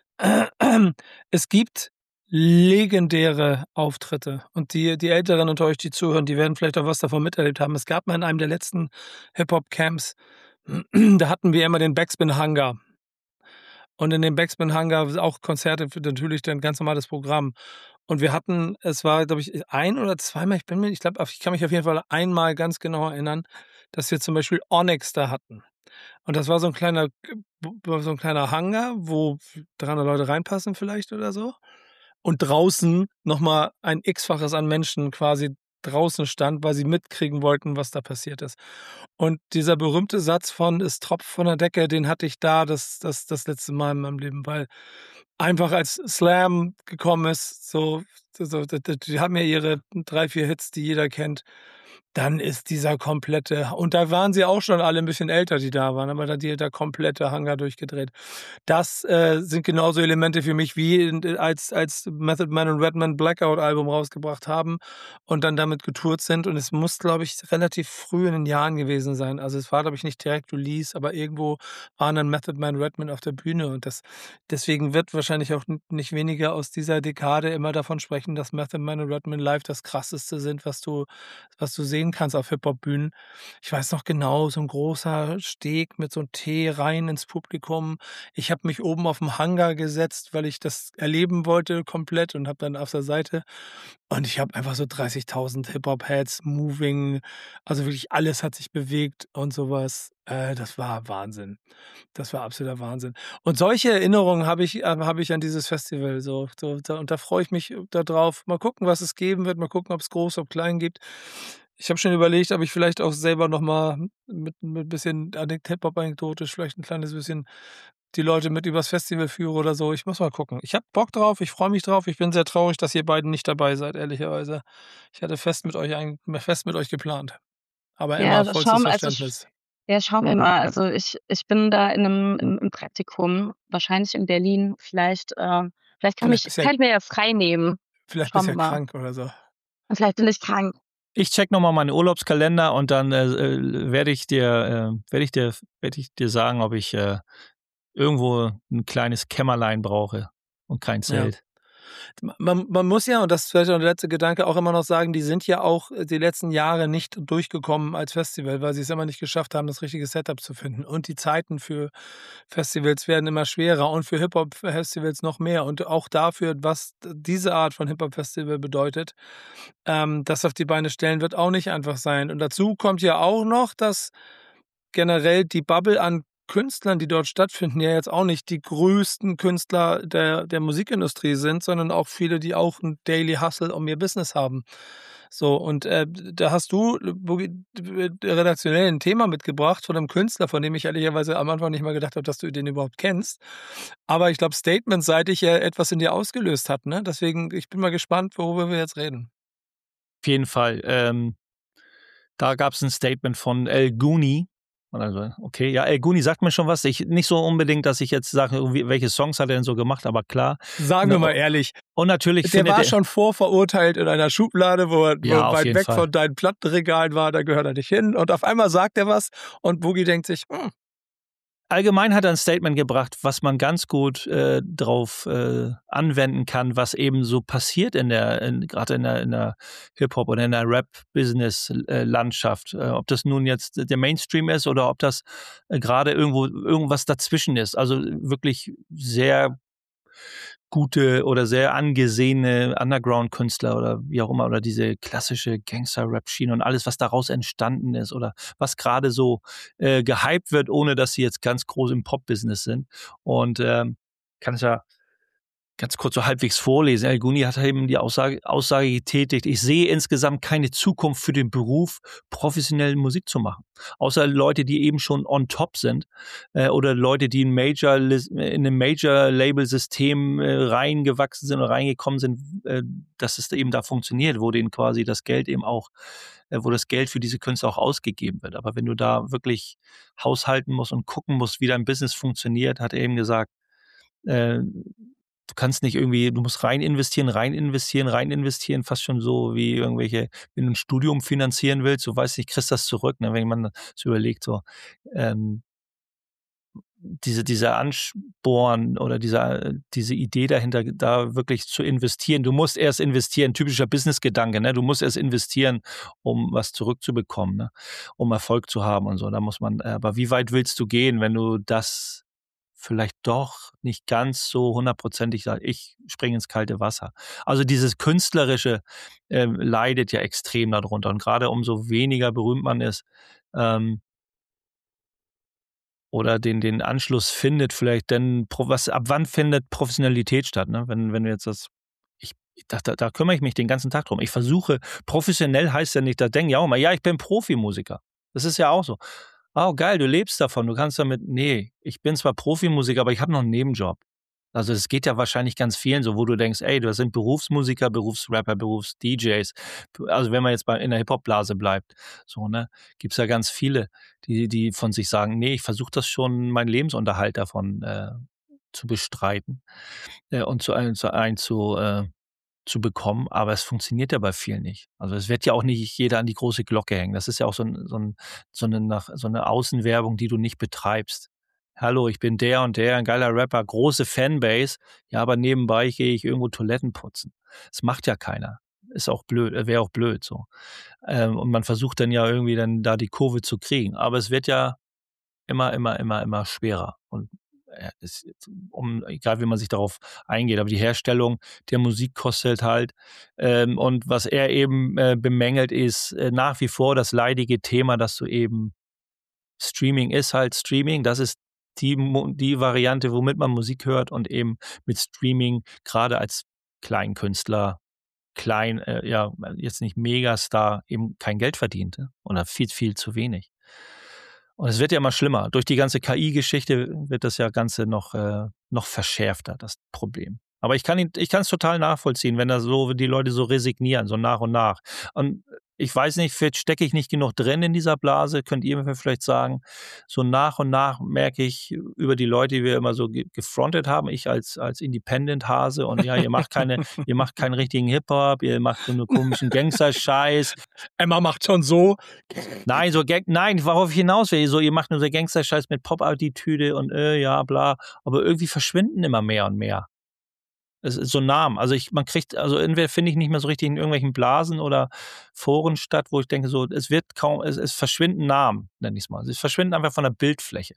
es gibt legendäre Auftritte. Und die, die Älteren unter euch, die zuhören, die werden vielleicht auch was davon miterlebt haben. Es gab mal in einem der letzten Hip-Hop-Camps, da hatten wir immer den Backspin Hangar. Und in dem Backspin Hangar auch Konzerte für natürlich dann ganz normales Programm. Und wir hatten, es war, glaube ich, ein oder zweimal, ich bin mir, ich glaube, ich kann mich auf jeden Fall einmal ganz genau erinnern, dass wir zum Beispiel Onyx da hatten. Und das war so ein kleiner, so ein kleiner Hangar, wo dreihundert Leute reinpassen vielleicht oder so. Und draußen nochmal ein X-faches an Menschen quasi draußen stand, weil sie mitkriegen wollten, was da passiert ist. Und dieser berühmte Satz von "Es tropft von der Decke", den hatte ich da das, das, das letzte Mal in meinem Leben, weil einfach als Slam gekommen ist, so, so die, die haben ja ihre drei, vier Hits, die jeder kennt. Dann ist dieser komplette, und da waren sie auch schon alle ein bisschen älter, die da waren, aber da die der komplette Hangar durchgedreht. Das äh, sind genauso Elemente für mich, wie in, als, als Method Man und Redman Blackout Album rausgebracht haben und dann damit getourt sind. Und es muss, glaube ich, relativ früh in den Jahren gewesen sein. Also es war, glaube ich, nicht direkt Release, aber irgendwo waren dann Method Man und Redman auf der Bühne. Und das deswegen wird wahrscheinlich auch nicht weniger aus dieser Dekade immer davon sprechen, dass Method Man und Redman live das Krasseste sind, was du, was du sehen kannst auf Hip-Hop-Bühnen. Ich weiß noch genau, so ein großer Steg mit so einem Tee rein ins Publikum. Ich habe mich oben auf dem Hangar gesetzt, weil ich das erleben wollte komplett, und habe dann auf der Seite, und ich habe einfach so dreißigtausend Hip-Hop-Heads, Moving, also wirklich alles hat sich bewegt und sowas. Äh, das war Wahnsinn. Das war absoluter Wahnsinn. Und solche Erinnerungen habe ich, äh, habe ich an dieses Festival. So, so, da, und da freue ich mich darauf. Mal gucken, was es geben wird. Mal gucken, ob es groß, ob klein gibt. Ich habe schon überlegt, ob ich vielleicht auch selber nochmal mit, mit ein bisschen Hip-Hop-anekdotisch vielleicht ein kleines bisschen die Leute mit übers Festival führe oder so. Ich muss mal gucken. Ich habe Bock drauf, ich freue mich drauf. Ich bin sehr traurig, dass ihr beiden nicht dabei seid, ehrlicherweise. Ich hatte fest mit euch, ein, fest mit euch geplant. Aber Ja, immer das vollstes schauen wir, also Verständnis. ja, schauen wir mal. Also ich, ich bin da in einem im, im Praktikum, wahrscheinlich in Berlin. Vielleicht, äh, vielleicht kann, Vielleicht mich, bist du kann ja, ich mir ja frei nehmen. vielleicht Schauen bist wir ja mal. krank oder so. Und vielleicht bin ich krank. Ich check nochmal meinen Urlaubskalender und dann äh, äh, werde ich dir, äh, werde ich dir, werde ich dir sagen, ob ich äh, irgendwo ein kleines Kämmerlein brauche und kein Ja. Zelt. Man, man muss ja, und das ist vielleicht auch der letzte Gedanke, auch immer noch sagen, die sind ja auch die letzten Jahre nicht durchgekommen als Festival, weil sie es immer nicht geschafft haben, das richtige Setup zu finden. Und die Zeiten für Festivals werden immer schwerer und für Hip-Hop-Festivals noch mehr. Und auch dafür, was diese Art von Hip-Hop-Festival bedeutet, ähm, das auf die Beine stellen, wird auch nicht einfach sein. Und dazu kommt ja auch noch, dass generell die Bubble an Künstlern, die dort stattfinden, ja jetzt auch nicht die größten Künstler der, der Musikindustrie sind, sondern auch viele, die auch ein Daily Hustle um ihr Business haben. So, und äh, da hast du Boogie, redaktionell ein Thema mitgebracht von einem Künstler, von dem ich ehrlicherweise am Anfang nicht mal gedacht habe, dass du den überhaupt kennst. Aber ich glaube, statementseitig ja etwas in dir ausgelöst hat, ne? Deswegen, ich bin mal gespannt, worüber wir jetzt reden. Auf jeden Fall. Ähm, da gab es ein Statement von El Guni. Also, okay, ja, El Guni sagt mir schon was. Ich, nicht so unbedingt, dass ich jetzt sage, welche Songs hat er denn so gemacht, aber klar. Sagen wir mal ehrlich, Und natürlich der findet war er, schon vorverurteilt in einer Schublade, wo er, wo Ja, er auf weit jeden weg Fall. von deinen Plattenregalen war, da gehört er nicht hin. Und auf einmal sagt er was und Boogie denkt sich, hm, allgemein hat er ein Statement gebracht, was man ganz gut äh, drauf äh, anwenden kann, was eben so passiert in der, in, gerade in der, in der Hip-Hop oder in der Rap-Business-Landschaft. Äh, ob das nun jetzt der Mainstream ist oder ob das äh, gerade irgendwo irgendwas dazwischen ist. Also wirklich sehr gute oder sehr angesehene Underground-Künstler oder wie auch immer oder diese klassische Gangster-Rap-Schiene und alles, was daraus entstanden ist oder was gerade so äh, gehypt wird, ohne dass sie jetzt ganz groß im Pop-Business sind. Und ähm, kann es ja ganz kurz so halbwegs vorlesen. El Guni hat eben die Aussage, Aussage getätigt, ich sehe insgesamt keine Zukunft für den Beruf, professionell Musik zu machen. Außer Leute, die eben schon on top sind äh, oder Leute, die in, Major, in einem Major-Label-System äh, reingewachsen sind oder reingekommen sind, äh, dass es eben da funktioniert, wo denen quasi das Geld eben auch, äh, wo das Geld für diese Künstler auch ausgegeben wird. Aber wenn du da wirklich haushalten musst und gucken musst, wie dein Business funktioniert, hat er eben gesagt, äh, du kannst nicht irgendwie, du musst rein investieren, rein investieren, rein investieren, fast schon so wie irgendwelche, wenn du ein Studium finanzieren willst, du weißt nicht, kriegst das zurück, ne, wenn man so überlegt, so, ähm, diese, dieser Ansporn oder dieser, diese Idee dahinter, da wirklich zu investieren. Du musst erst investieren, typischer Business-Gedanke, ne? Du musst erst investieren, um was zurückzubekommen, ne? Um Erfolg zu haben und so. Da muss man, aber wie weit willst du gehen, wenn du das vielleicht doch nicht ganz so hundertprozentig sagt, ich springe ins kalte Wasser. Also dieses Künstlerische äh, leidet ja extrem darunter. Und gerade umso weniger berühmt man ist ähm, oder den, den Anschluss findet, vielleicht denn, was, ab wann findet Professionalität statt? Ne? Wenn, wenn du jetzt das, ich, da, da, da kümmere ich mich den ganzen Tag drum. Ich versuche, professionell heißt ja nicht, da denken ja auch mal, ja, ich bin Profimusiker. Das ist ja auch so. Oh, geil, du lebst davon, du kannst damit, nee, ich bin zwar Profimusiker, aber ich habe noch einen Nebenjob. Also es geht ja wahrscheinlich ganz vielen so, wo du denkst, ey, das sind Berufsmusiker, Berufsrapper, Berufs-D Js. Also wenn man jetzt bei, in der Hip-Hop-Blase bleibt, so, ne, gibt's ja ganz viele, die, die von sich sagen, nee, ich versuche das schon, meinen Lebensunterhalt davon äh, zu bestreiten äh, und zu ein, zu, ein zu äh, zu bekommen, aber es funktioniert ja bei vielen nicht. Also es wird ja auch nicht jeder an die große Glocke hängen. Das ist ja auch so, ein, so, ein, so, eine, nach, so eine Außenwerbung, die du nicht betreibst. Hallo, ich bin der und der, ein geiler Rapper, große Fanbase, ja, aber nebenbei gehe ich irgendwo Toiletten putzen. Das macht ja keiner. Ist auch blöd, wäre auch blöd so. Ähm, und man versucht dann ja irgendwie dann da die Kurve zu kriegen. Aber es wird ja immer, immer, immer, immer schwerer. Und ist, um, egal wie man sich darauf eingeht, aber die Herstellung der Musik kostet halt. Ähm, und was er eben äh, bemängelt, ist äh, nach wie vor das leidige Thema, dass du eben Streaming ist halt Streaming. Das ist die, die Variante, womit man Musik hört und eben mit Streaming gerade als Kleinkünstler, klein, äh, ja, jetzt nicht Megastar, eben kein Geld verdient, ne? Oder viel, viel zu wenig. Und es wird ja immer schlimmer. Durch die ganze K I-Geschichte wird das ja Ganze noch, äh, noch verschärfter, das Problem. Aber ich kann ihn, ich kann es total nachvollziehen, wenn da so die Leute so resignieren, so nach und nach. Und ich weiß nicht, vielleicht stecke ich nicht genug drin in dieser Blase, könnt ihr mir vielleicht sagen. So nach und nach merke ich über die Leute, die wir immer so gefrontet haben, ich als, als Independent-Hase und ja, ihr macht keine, ihr macht keinen richtigen Hip-Hop, ihr macht so einen komischen Gangster-Scheiß. Emma macht schon so. Nein, so Gang, nein, worauf ich hinaus will, so ihr macht nur so Gangster-Scheiß mit Pop-Attitüde und äh, ja, bla, aber irgendwie verschwinden immer mehr und mehr. Es ist so Namen. Also ich, man kriegt, also entweder finde ich nicht mehr so richtig in irgendwelchen Blasen oder Foren statt, wo ich denke, so, es wird kaum, es, es verschwinden Namen, nenne ich es mal. Es verschwinden einfach von der Bildfläche.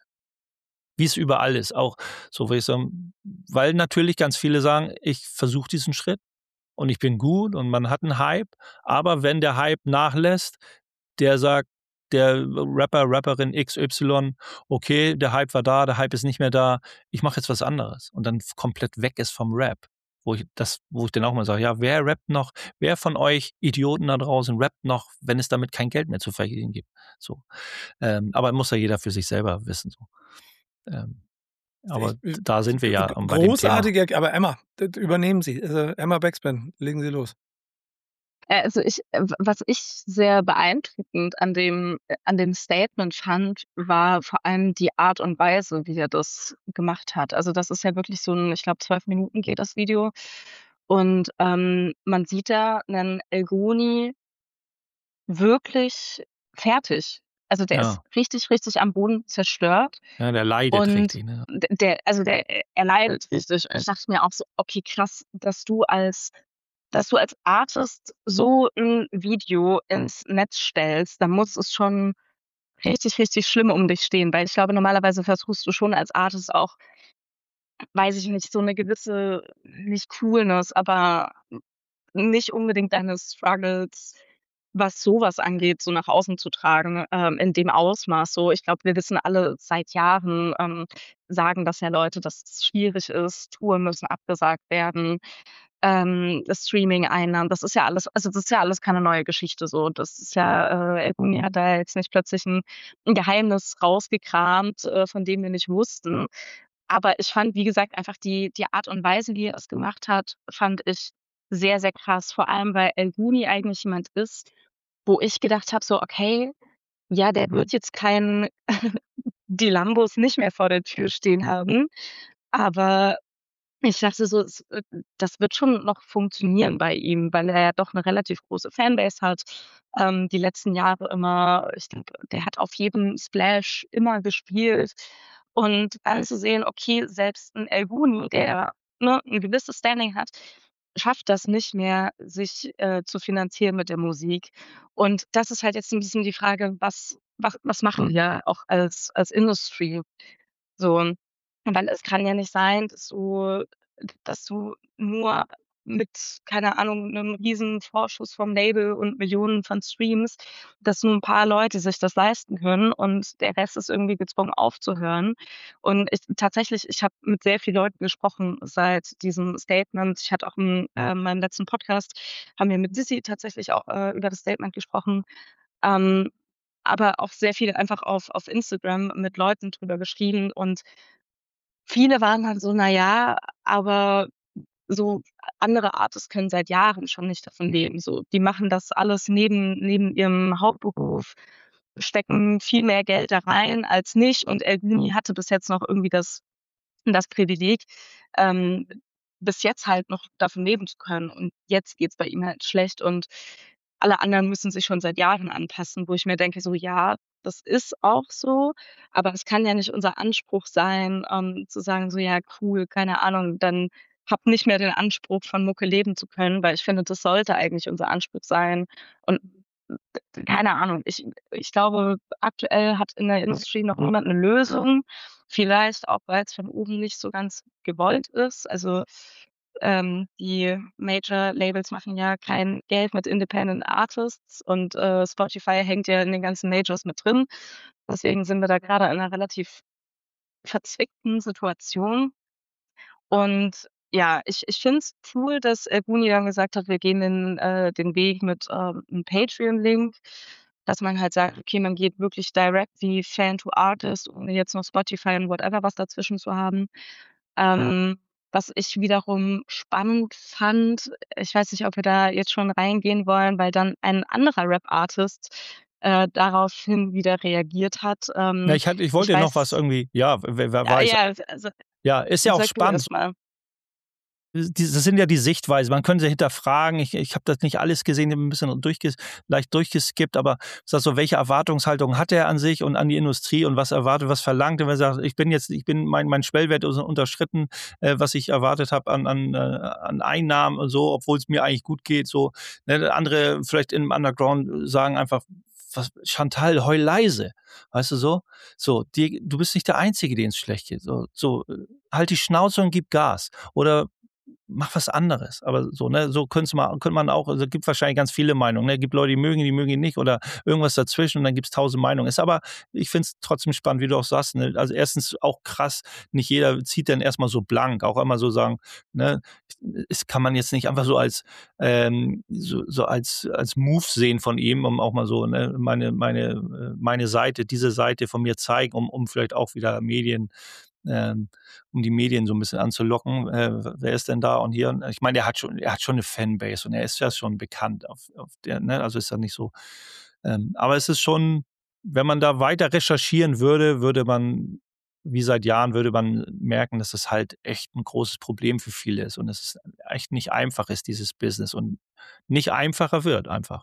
Wie es überall ist. Auch so, würde ich sagen, weil natürlich ganz viele sagen, ich versuche diesen Schritt und ich bin gut und man hat einen Hype, aber wenn der Hype nachlässt, der sagt, der Rapper, Rapperin X Y, okay, der Hype war da, der Hype ist nicht mehr da, ich mache jetzt was anderes und dann komplett weg ist vom Rap. Wo ich das, wo ich dann auch mal sage, ja, wer rappt noch, wer von euch Idioten da draußen rappt noch, wenn es damit kein Geld mehr zu verdienen gibt? So. Ähm, aber muss ja jeder für sich selber wissen. So. Ähm, aber Ich- da sind wir ja G- ähm, bei dem Thema. Großartige, aber Emma, d- d- übernehmen Sie. Äh, Emma Backspin, legen Sie los. Äh, Also ich, äh, w- was ich sehr beeindruckend an dem, äh, an dem Statement fand, war vor allem die Art und Weise, wie er das gemacht hat. Also das ist ja wirklich so ein, ich glaube, zwölf Minuten geht das Video. Und ähm, man sieht da einen Elgoni wirklich fertig. Also der ist Ja. richtig, richtig am Boden zerstört. Ja, der leidet Und richtig. Ne? d- der, also der, er leidet richtig. Und ich dachte mir auch so, okay, krass, dass du als, dass du als Artist so ein Video ins Netz stellst, dann muss es schon richtig, richtig schlimm um dich stehen. Weil ich glaube, normalerweise versuchst du schon als Artist auch, weiß ich nicht, so eine gewisse, nicht Coolness, aber nicht unbedingt deine Struggles, was sowas angeht, so nach außen zu tragen, ähm, in dem Ausmaß so. Ich glaube, wir wissen alle seit Jahren, ähm, sagen das ja Leute, dass es schwierig ist, Touren müssen abgesagt werden, ähm, Streaming-Einnahmen, das ist ja alles, also das ist ja alles keine neue Geschichte so. Das ist ja, äh, Elgoni hat da jetzt nicht plötzlich ein, ein Geheimnis rausgekramt, äh, von dem wir nicht wussten. Aber ich fand, wie gesagt, einfach die, die Art und Weise, wie er es gemacht hat, fand ich sehr, sehr krass. Vor allem, weil Elguni eigentlich jemand ist, wo ich gedacht habe, so, okay, ja, der wird jetzt keinen die Lambos nicht mehr vor der Tür stehen haben. Aber ich dachte so, es, äh, das wird schon noch funktionieren bei ihm, weil er ja doch eine relativ große Fanbase hat. Ähm, die letzten Jahre immer, ich denke, der hat auf jedem Splash immer gespielt. Und dann zu sehen, okay, selbst ein Elguni, der ne, ein gewisses Standing hat, schafft das nicht mehr, sich äh, zu finanzieren mit der Musik. Und das ist halt jetzt ein bisschen die Frage, was, was, was machen wir auch als, als Industry? So, weil es kann ja nicht sein, dass du dass du nur mit, keine Ahnung, 'nem riesen Vorschuss vom Label und Millionen von Streams, dass nur 'n paar Leute sich das leisten können und der Rest ist irgendwie gezwungen aufzuhören. Und ich tatsächlich, ich habe mit sehr vielen Leuten gesprochen seit diesem Statement. Ich hatte auch in, äh, meinem letzten Podcast haben wir mit Sissi tatsächlich auch, äh, über das Statement gesprochen. Ähm, aber auch sehr viele einfach auf auf Instagram mit Leuten drüber geschrieben und viele waren dann so: „Na ja, aber so andere Artists können seit Jahren schon nicht davon leben, so. Die machen das alles neben neben ihrem Hauptberuf, stecken viel mehr Geld da rein als nicht und Elguni hatte bis jetzt noch irgendwie das das Privileg, ähm, bis jetzt halt noch davon leben zu können und jetzt geht's bei ihm halt schlecht und alle anderen müssen sich schon seit Jahren anpassen, wo ich mir denke so: „Ja, das ist auch so, aber es kann ja nicht unser Anspruch sein, ähm, zu sagen so: ‚Ja, cool, keine Ahnung, dann habe nicht mehr den Anspruch, von Mucke leben zu können’“, weil ich finde, das sollte eigentlich unser Anspruch sein und d keine Ahnung. Ich ich glaube, aktuell hat in der Industrie noch niemand 'ne Lösung. Vielleicht auch, weil's von oben nicht so ganz gewollt ist. Also, ähm, die Major-Labels machen ja kein Geld mit Independent Artists und, äh, Spotify hängt ja in den ganzen Majors mit drin. Deswegen sind wir da grade in 'ner relativ verzwickten Situation. Und ja, ich ich finde es cool, dass Elguni dann gesagt hat, wir gehen den äh, den Weg mit, ähm, 'nem Patreon-Link, dass man halt sagt, okay, man geht wirklich direct wie Fan to Artist, ohne jetzt noch Spotify und whatever was dazwischen zu haben. Ähm, was ich wiederum spannend fand, ich weiß nicht, ob wir da jetzt schon reingehen wollen, weil dann ein anderer Rap-Artist, äh, daraufhin wieder reagiert hat. Ja, Ähm, ich hatte, ich ich wollte noch was weiß irgendwie, ja, wer, wer ja, weiß. ja, also Ja, ist ja auch sag du spannend. erst mal. Die- Das sind ja die Sichtweisen. Man könnte sie hinterfragen. Ich, ich habe das nicht alles gesehen, ich habe ein bisschen durchges, leicht durchgeskippt, aber sag so, welche Erwartungshaltung hat er an sich und an die Industrie und was erwartet, was verlangt? Wenn er sagt, ich bin jetzt, ich bin, mein, mein Schwellwert ist unterschritten, äh, was ich erwartet habe an, an, äh, an Einnahmen und so, obwohl es mir eigentlich gut geht. So, ne? Andere vielleicht im Underground sagen einfach, was, Chantal, heul leise. Weißt du so? So, die, du bist nicht der Einzige, den es schlecht geht. So, so, halt die Schnauze und gib Gas. Oder mach was anderes. Aber so, ne, so könnte man, könnte man auch, also gibt wahrscheinlich ganz viele Meinungen. Ne? Es gibt Leute, die mögen ihn, die mögen ihn nicht oder irgendwas dazwischen und dann gibt es tausend Meinungen. Ist aber, ich finde es trotzdem spannend, wie du auch sagst. Ne? Also erstens auch krass, nicht jeder zieht dann erstmal so blank, auch immer so sagen, ne, es kann man jetzt nicht einfach so als ähm, so, so als als Move sehen von ihm, um auch mal so ne, meine meine meine Seite, diese Seite von mir zeigen, um um vielleicht auch wieder Medien ähm, um die Medien so ein bisschen anzulocken. Äh, wer ist denn da und hier? Und ich meine, er hat schon er hat schon eine Fanbase und er ist ja schon bekannt auf, auf der, ne? Also ist ja nicht so. Ähm, aber es ist schon, wenn man da weiter recherchieren würde, würde man wie seit Jahren würde man merken, dass es halt echt ein großes Problem für viele ist und dass es echt nicht einfach ist, dieses Business und nicht einfacher wird einfach.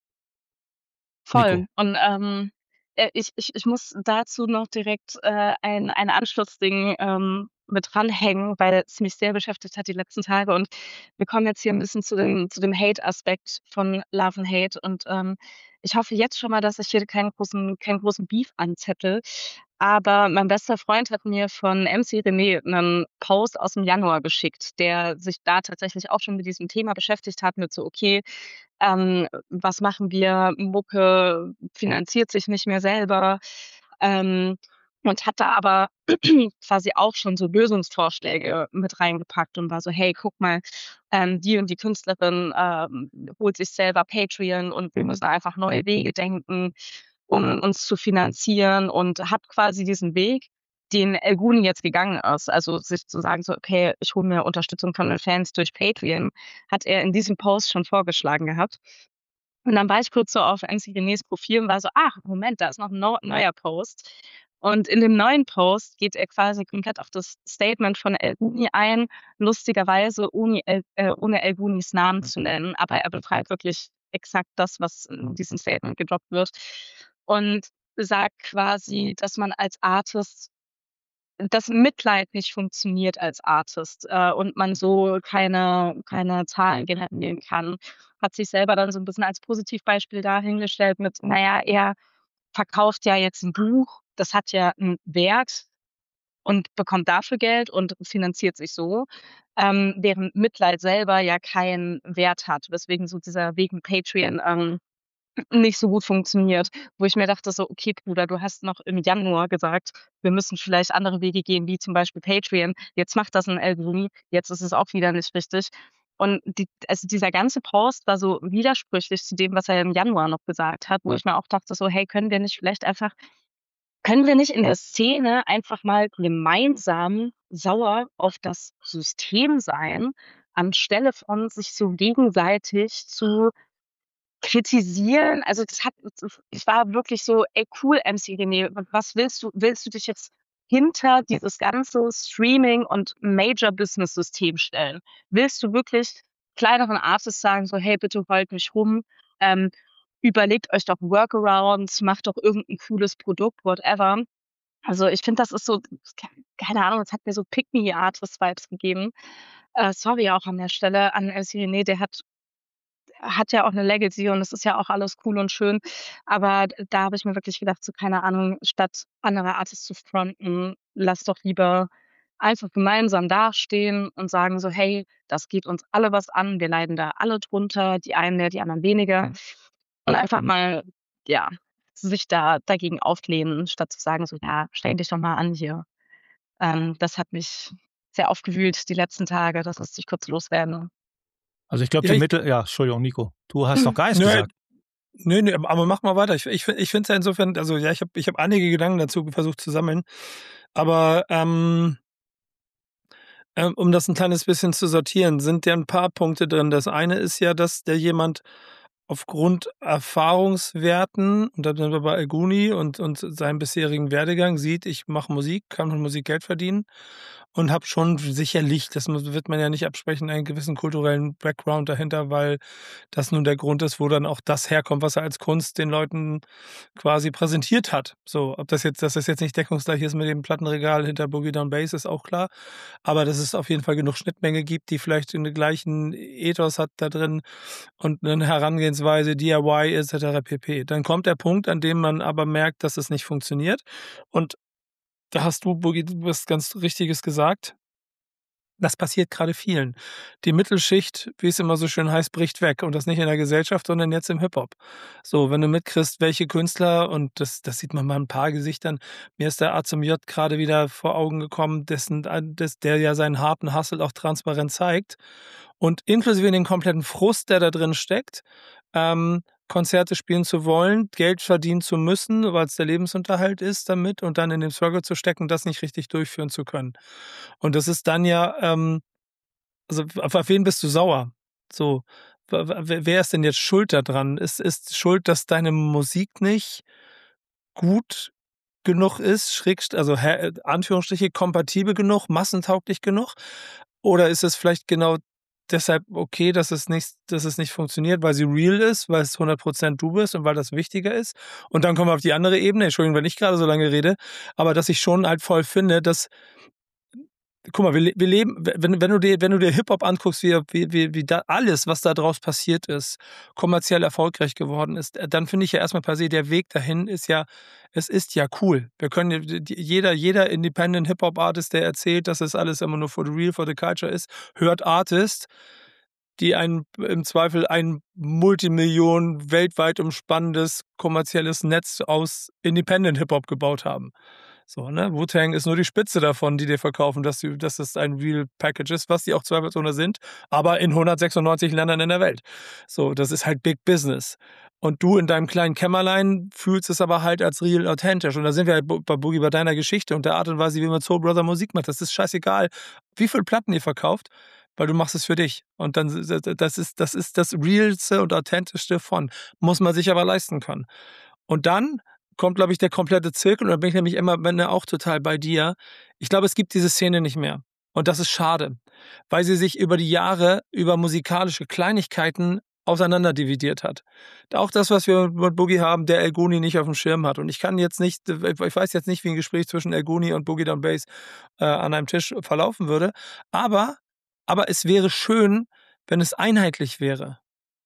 Voll. Nico. Und ähm, äh, ich, ich, ich muss dazu noch direkt äh, ein, ein Anschlussding ähm, mit dranhängen, weil es mich sehr beschäftigt hat die letzten Tage. Und wir kommen jetzt hier ein bisschen zu dem, zu dem Hate-Aspekt von Love and Hate. Und ähm, ich hoffe jetzt schon mal, dass ich hier keinen großen, keinen großen Beef anzettel. Aber mein bester Freund hat mir von M C René einen Post aus dem Januar geschickt, der sich da tatsächlich auch schon mit diesem Thema beschäftigt hat, mit so, okay, ähm, was machen wir? Mucke finanziert sich nicht mehr selber. Ähm, und hat da aber quasi auch schon so Lösungsvorschläge mit reingepackt und war so, hey, guck mal, ähm, die und die Künstlerin ähm, holt sich selber Patreon und wir müssen einfach neue Wege denken, um uns zu finanzieren und hat quasi diesen Weg, den El Guni jetzt gegangen ist, also sich zu sagen so, okay, ich hole mir Unterstützung von den Fans durch Patreon, hat er in diesem Post schon vorgeschlagen gehabt. Und dann war ich kurz so auf M C Renés Profil und war so, ach, Moment, da ist noch ein neu- neuer Post. Und in dem neuen Post geht er quasi komplett auf das Statement von El Guni ein, lustigerweise ohne El, äh, ohne El Gunis Namen zu nennen, aber er beschreibt wirklich exakt das, was in diesem Statement gedroppt wird. Und sagt quasi, dass man als Artist dass Mitleid nicht funktioniert als Artist äh, und man so keine, keine Zahlen generieren kann. Hat sich selber dann so ein bisschen als Positivbeispiel dahingestellt mit, naja, er verkauft ja jetzt ein Buch, das hat ja einen Wert und bekommt dafür Geld und finanziert sich so, ähm, während Mitleid selber ja keinen Wert hat, weswegen so dieser Weg mit Patreon ähm, nicht so gut funktioniert, wo ich mir dachte so, okay, Bruder, du hast noch im Januar gesagt, wir müssen vielleicht andere Wege gehen, wie zum Beispiel Patreon. Jetzt macht das ein El Guni, jetzt ist es auch wieder nicht richtig. Und die, also dieser ganze Post war so widersprüchlich zu dem, was er im Januar noch gesagt hat, wo ich mir auch dachte so, hey, können wir nicht vielleicht einfach, können wir nicht in der Szene einfach mal gemeinsam sauer auf das System sein, anstelle von sich so gegenseitig zu kritisieren, also das hat ich war wirklich so: „Ey, cool, M C René, w was willst du willst du dich jetzt hinter dieses ganze Streaming und Major-Business-System stellen? Willst du wirklich kleineren Artists sagen so: ‚Hey, bitte heult mich rum, ähm, überlegt euch doch Workarounds, macht doch irgendein cooles Produkt, whatever?'" Also, ich finde, das ist so k keine Ahnung, es hat mir so Pick-me-Artist-Vibes gegeben. Äh, sorry auch an der Stelle an M C René, der hat hat ja auch eine Legacy und es ist ja auch alles cool und schön. Aber d da habe ich mir wirklich gedacht, so, keine Ahnung, statt andere Artists zu fronten, lass doch lieber einfach gemeinsam dastehen und sagen so: „Hey, das geht uns alle was an. Wir leiden da alle drunter, die einen mehr, die anderen weniger." Und einfach mal, ja, sich da dagegen auflehnen, statt zu sagen so: „Ja, streng dich doch mal an hier." Ähm, das hat mich sehr aufgewühlt die letzten Tage. Das musste ich kurz loswerden. Also ich glaube, Ja, die ich, Mittel, ja, Entschuldigung, Nico, du hast noch gar nichts nö, gesagt. nö, nö, aber mach mal weiter. Ich, ich, ich finde es ja insofern, also ja, ich habe ich hab einige Gedanken dazu versucht zu sammeln, aber ähm, ähm, um das ein kleines bisschen zu sortieren, sind ja ein paar Punkte drin. Das eine ist ja, dass der jemand aufgrund Erfahrungswerten, und da sind wir bei El Guni und, und seinem bisherigen Werdegang, sieht, ich mache Musik, kann mit Musik Geld verdienen und habe schon sicherlich, das muss- wird man ja nicht absprechen, einen gewissen kulturellen Background dahinter, weil das nun der Grund ist, wo dann auch das herkommt, was er als Kunst den Leuten quasi präsentiert hat. So, ob das jetzt, dass das jetzt nicht deckungsgleich ist mit dem Plattenregal hinter Boogie Down Bass, ist auch klar. Aber dass es auf jeden Fall genug Schnittmenge gibt, die vielleicht den gleichen Ethos hat da drin und eine Herangehensweise, D I Y et cetera pp. Dann kommt der Punkt, an dem man aber merkt, dass es nicht funktioniert. Und da hast du, Boogie, du hast ganz Richtiges gesagt. Das passiert gerade vielen. Die Mittelschicht, wie es immer so schön heißt, bricht weg. Und das nicht in der Gesellschaft, sondern jetzt im Hip-Hop. So, wenn du mitkriegst, welche Künstler, und das, das sieht man bei ein paar Gesichtern, mir ist der A zum J gerade wieder vor Augen gekommen, dessen, des, der ja seinen harten Hustle auch transparent zeigt. Und inklusive den kompletten Frust, der da drin steckt, ähm, Konzerte spielen zu wollen, Geld verdienen zu müssen, weil es der Lebensunterhalt ist damit, und dann in dem Struggle zu stecken, das nicht richtig durchführen zu können. Und das ist dann ja, ähm, also auf, auf wen bist du sauer? So, w- w- wer ist denn jetzt schuld daran? Ist, ist schuld, dass deine Musik nicht gut genug ist, schrägst, also hä- Anführungsstriche kompatibel genug, massentauglich genug? Oder ist es vielleicht genau deshalb okay, dass es nicht, dass es nicht funktioniert, weil sie real ist, weil es hundert Prozent du bist und weil das wichtiger ist? Und dann kommen wir auf die andere Ebene, Entschuldigung, wenn ich gerade so lange rede, aber dass ich schon halt voll finde, dass, guck mal, wir, le- wir leben, wenn, wenn du dir, wenn du dir Hip-Hop anguckst, wie, wie, wie, wie da alles, was da draus passiert ist, kommerziell erfolgreich geworden ist, äh, dann finde ich ja erstmal per se, der Weg dahin ist ja, es ist ja cool. Wir können, ja- die- jeder, jeder Independent Hip-Hop-Artist, der erzählt, dass es alles immer nur for the real, for the culture ist, hört Artist, die ein, im Zweifel ein Multimillionen weltweit umspannendes kommerzielles Netz aus Independent Hip-Hop gebaut haben. So, ne? Wu-Tang ist nur die Spitze davon, die dir verkaufen, dass, die, dass das ein Real Package ist, was die auch zweifelsohne sind, aber in hundertsechsundneunzig Ländern in der Welt. So, das ist halt Big Business. Und du in deinem kleinen Kämmerlein fühlst es aber halt als real authentisch. Und da sind wir halt bei Boogie, bei deiner Geschichte und der Art und Weise, wie man Soul Brother Musik macht. Das ist scheißegal, wie viele Platten ihr verkauft, weil du machst es für dich. Und dann, das ist, das ist das Realste und Authentischste von. Muss man sich aber leisten können. Und dann kommt, glaube ich, der komplette Zirkel. Und da bin ich nämlich immer wenn, auch total bei dir. Ich glaube, es gibt diese Szene nicht mehr. Und das ist schade, weil sie sich über die Jahre über musikalische Kleinigkeiten auseinanderdividiert hat. Auch das, was wir mit Boogie haben, der El Guni nicht auf dem Schirm hat. Und ich kann jetzt nicht, ich weiß jetzt nicht, wie ein Gespräch zwischen El Guni und Boogie Down Bass äh, an einem Tisch verlaufen würde. Aber, aber es wäre schön, wenn es einheitlich wäre.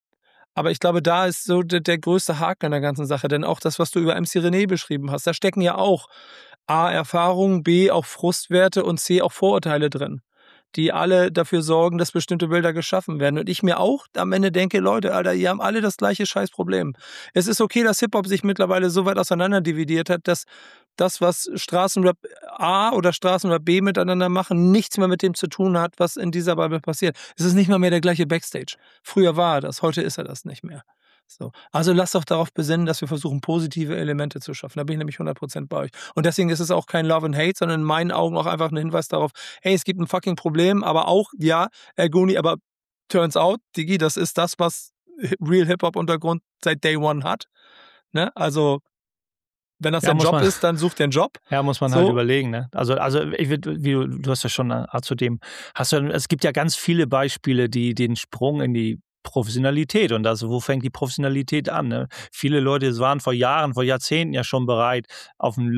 Aber ich glaube, da ist so der, der größte Haken an der ganzen Sache. Denn auch das, was du über M C René beschrieben hast, da stecken ja auch A, Erfahrungen, B, auch Frustwerte und C, auch Vorurteile drin, die alle dafür sorgen, dass bestimmte Bilder geschaffen werden. Und ich mir auch am Ende denke, Leute, Alter, ihr haben alle das gleiche Scheißproblem. Es ist okay, dass Hip-Hop sich mittlerweile so weit auseinanderdividiert hat, dass das, was Straßenrap A oder Straßenrap B miteinander machen, nichts mehr mit dem zu tun hat, was in dieser Bubble passiert. Es ist nicht mal mehr der gleiche Backstage. Früher war er das, heute ist er das nicht mehr. So. Also lasst doch darauf besinnen, dass wir versuchen, positive Elemente zu schaffen. Da bin ich nämlich hundert Prozent bei euch. Und deswegen ist es auch kein Love and Hate, sondern in meinen Augen auch einfach ein Hinweis darauf, hey, es gibt ein fucking Problem, aber auch, ja, El Guni, aber turns out, Digi, das ist das, was Real Hip-Hop-Untergrund seit Day One hat. Ne? Also, wenn das Ja, dein muss Job man- ist, dann such dir einen Job. Ja, muss man So. halt überlegen, ne? Also, also ich würd, wie du, du hast ja schon äh, zu dem, hast du, es gibt ja ganz viele Beispiele, die den Sprung in die Professionalität und also wo fängt die Professionalität an? Ne? Viele Leute waren vor Jahren, vor Jahrzehnten ja schon bereit, auf einen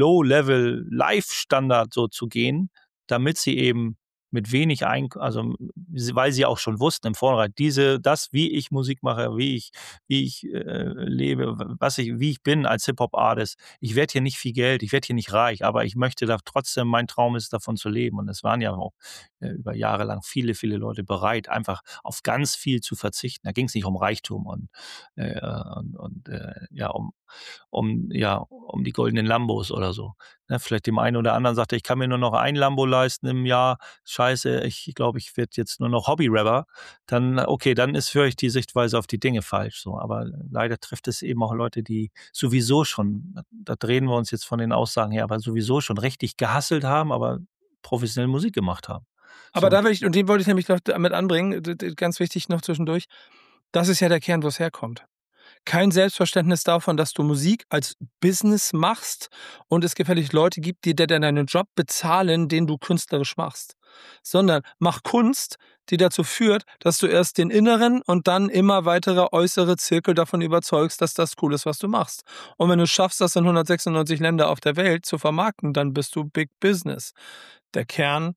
Low-Level-Live-Standard so zu gehen, damit sie eben mit wenig Einkommen, also weil sie auch schon wussten im Vorhinein, diese, das, wie ich Musik mache, wie ich, wie ich äh, lebe, was ich, wie ich bin als Hip-Hop-Artist. Ich werde hier nicht viel Geld, ich werde hier nicht reich, aber ich möchte da trotzdem, mein Traum ist, davon zu leben. Und es waren ja auch äh, über Jahre lang viele, viele Leute bereit, einfach auf ganz viel zu verzichten. Da ging es nicht um Reichtum und, äh, und, und äh, ja, um, um, ja, um die goldenen Lambos oder so. Ne, vielleicht dem einen oder anderen sagte, ich kann mir nur noch ein Lambo leisten im Jahr. Scheiße, ich glaube, ich werde jetzt nur noch Hobby-Rapper. Dann, okay, dann ist für euch die Sichtweise auf die Dinge falsch. So. Aber leider trifft es eben auch Leute, die sowieso schon, da drehen wir uns jetzt von den Aussagen her, aber sowieso schon richtig gehasselt haben, aber professionell Musik gemacht haben. Aber So. da will ich, und den wollte ich nämlich noch damit anbringen, d- d- ganz wichtig noch zwischendurch, das ist ja der Kern, wo es herkommt. Kein Selbstverständnis davon, dass du Musik als Business machst und es gefällig Leute gibt, die dir dann deinen Job bezahlen, den du künstlerisch machst. Sondern mach Kunst, die dazu führt, dass du erst den inneren und dann immer weitere äußere Zirkel davon überzeugst, dass das cool ist, was du machst. Und wenn du schaffst, das in hundertsechsundneunzig Länder auf der Welt zu vermarkten, dann bist du Big Business. Der Kern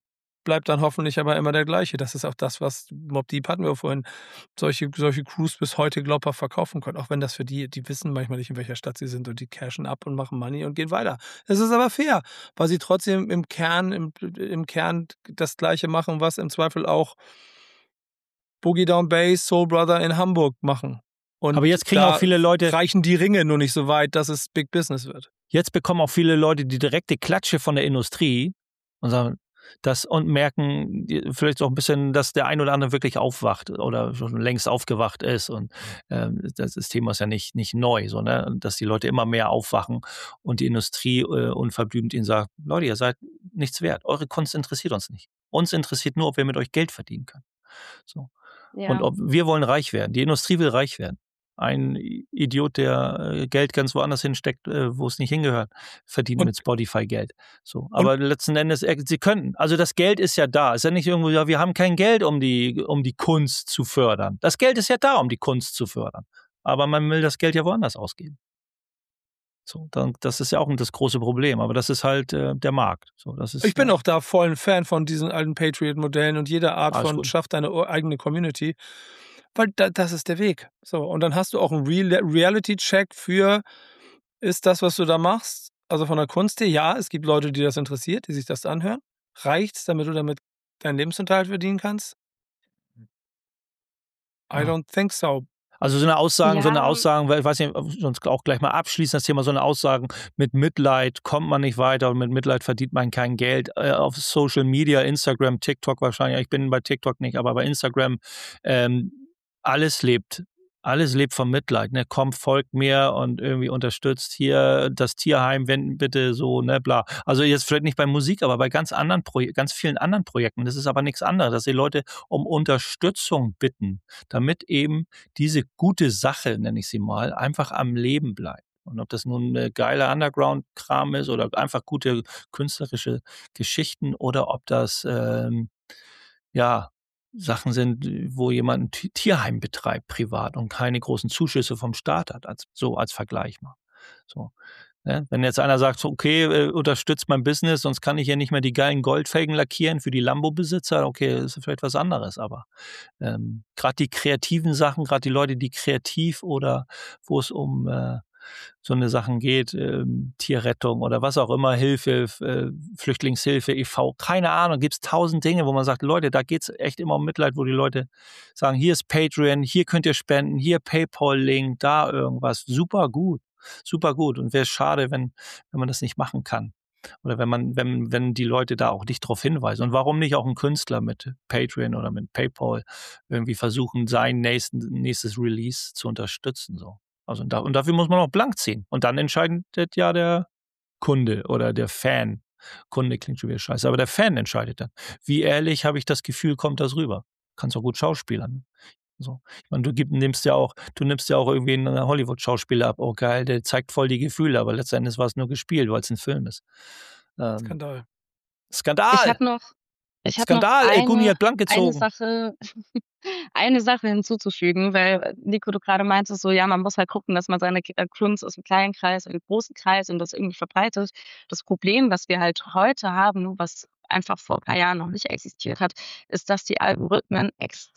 bleibt dann hoffentlich aber immer der gleiche. Das ist auch das, was Mobb Deep hatten wir vorhin, solche, solche Crews bis heute glaubhaft verkaufen können. Auch wenn das für die, die wissen manchmal nicht, in welcher Stadt sie sind und die cashen ab und machen Money und gehen weiter. Es ist aber fair, weil sie trotzdem im Kern, im, im Kern das Gleiche machen, was im Zweifel auch Boogie Down Bass, Soul Brother in Hamburg machen. Und Aber jetzt kriegen da auch viele Leute, reichen die Ringe nur nicht so weit, dass es Big Business wird. jetzt bekommen auch viele Leute die direkte Klatsche von der Industrie und sagen, das und merken die- vielleicht auch ein bisschen, dass der ein oder andere wirklich aufwacht oder schon längst aufgewacht ist. Und ähm, das, das Thema ist ja nicht, nicht neu, sondern dass die Leute immer mehr aufwachen und die Industrie äh, unverblümt ihnen sagt, Leute, ihr seid nichts wert. Eure Kunst interessiert uns nicht. Uns interessiert nur, ob wir mit euch Geld verdienen können. So. Und Ja. ob wir wollen reich werden. Die Industrie will reich werden. Ein Idiot, der äh, Geld ganz woanders hinsteckt, äh, wo es nicht hingehört, verdient Und- mit Spotify Geld. So, aber letzten Endes, äh, sie könnten. Also das Geld ist ja da. Ist ja nicht irgendwo, ja, wir haben kein Geld, um die, um die Kunst zu fördern. Das Geld ist ja da, um die Kunst zu fördern. Aber man will das Geld ja woanders ausgeben. So, dann, das ist ja auch das große Problem. Aber das ist halt äh, der Markt. So, das ist, Ich bin äh, auch da voll ein Fan von diesen alten Patriot-Modellen und jeder Art Alles von gut. schaff deine o- eigene Community, weil da, das ist der Weg. So, und dann hast du auch einen Real Reality-Check für, ist das, was du da machst, also von der Kunst her, ja, es gibt Leute, die das interessiert, die sich das anhören. Reicht's, damit du damit deinen Lebensunterhalt verdienen kannst? I Ja. don't think so. Also so eine Aussagen, so eine Ja. Aussagen, weil ich weiß nicht, sonst auch gleich mal abschließen das Thema, so eine Aussagen, mit Mitleid kommt man nicht weiter und mit Mitleid verdient man kein Geld. Äh, auf Social Media, Instagram, TikTok wahrscheinlich, ich bin bei TikTok nicht, aber bei Instagram, ähm, alles lebt. Alles lebt vom Mitleid, ne? Kommt, folgt mir und irgendwie unterstützt hier das Tierheim, wenn bitte so, ne, bla. Also jetzt vielleicht nicht bei Musik, aber bei ganz anderen Projekten, ganz vielen anderen Projekten. Das ist aber nichts anderes, dass die Leute um Unterstützung bitten, damit eben diese gute Sache, nenne ich sie mal, einfach am Leben bleibt. Und ob das nun eine geile Underground-Kram ist oder einfach gute künstlerische Geschichten oder ob das ähm, ja Sachen sind, wo jemand ein Ti- Tierheim betreibt privat und keine großen Zuschüsse vom Staat hat, als so als Vergleich mal. So. Ne? Wenn jetzt einer sagt, so, okay, äh, unterstützt mein Business, sonst kann ich ja nicht mehr die geilen Goldfelgen lackieren für die Lambo-Besitzer, okay, das ist vielleicht was anderes, aber ähm, gerade die kreativen Sachen, gerade die Leute, die kreativ oder wo es um äh, so eine Sachen geht, ähm, Tierrettung oder was auch immer, Hilfe, äh, Flüchtlingshilfe e V, keine Ahnung, gibt es tausend Dinge, wo man sagt, Leute, da geht es echt immer um Mitleid, wo die Leute sagen, hier ist Patreon, hier könnt ihr spenden, hier PayPal-Link, da irgendwas, super gut, super gut und wäre schade, wenn, wenn man das nicht machen kann. Oder wenn man, wenn, wenn die Leute da auch nicht drauf hinweisen. Und warum nicht auch ein Künstler mit Patreon oder mit PayPal irgendwie versuchen, sein nächsten, nächstes Release zu unterstützen, so. Also und, da, und dafür muss man auch blank ziehen. Und dann entscheidet ja der Kunde oder der Fan. Kunde klingt schon wieder scheiße, aber der Fan entscheidet dann. Wie ehrlich habe ich das Gefühl, kommt das rüber? Kannst auch gut schauspielern. So. Ich meine, du gib, nimmst ja auch, du nimmst ja auch irgendwie einen Hollywood-Schauspieler ab. Oh geil, der zeigt voll die Gefühle, aber letztendlich war es nur gespielt, weil es ein Film ist. Ähm, Skandal. Ich Skandal! habe noch, ich hab noch Skandal! El Guni eine, hat blank eine gezogen. Sache, eine Sache hinzuzufügen, weil Nico, du gerade meintest, so ja, man muss halt gucken, dass man seine K- äh, Kunst aus dem kleinen Kreis in den großen Kreis und das irgendwie verbreitet. Das Problem, was wir halt heute haben, was einfach vor ein paar Jahren noch nicht existiert hat, ist, dass die Algorithmen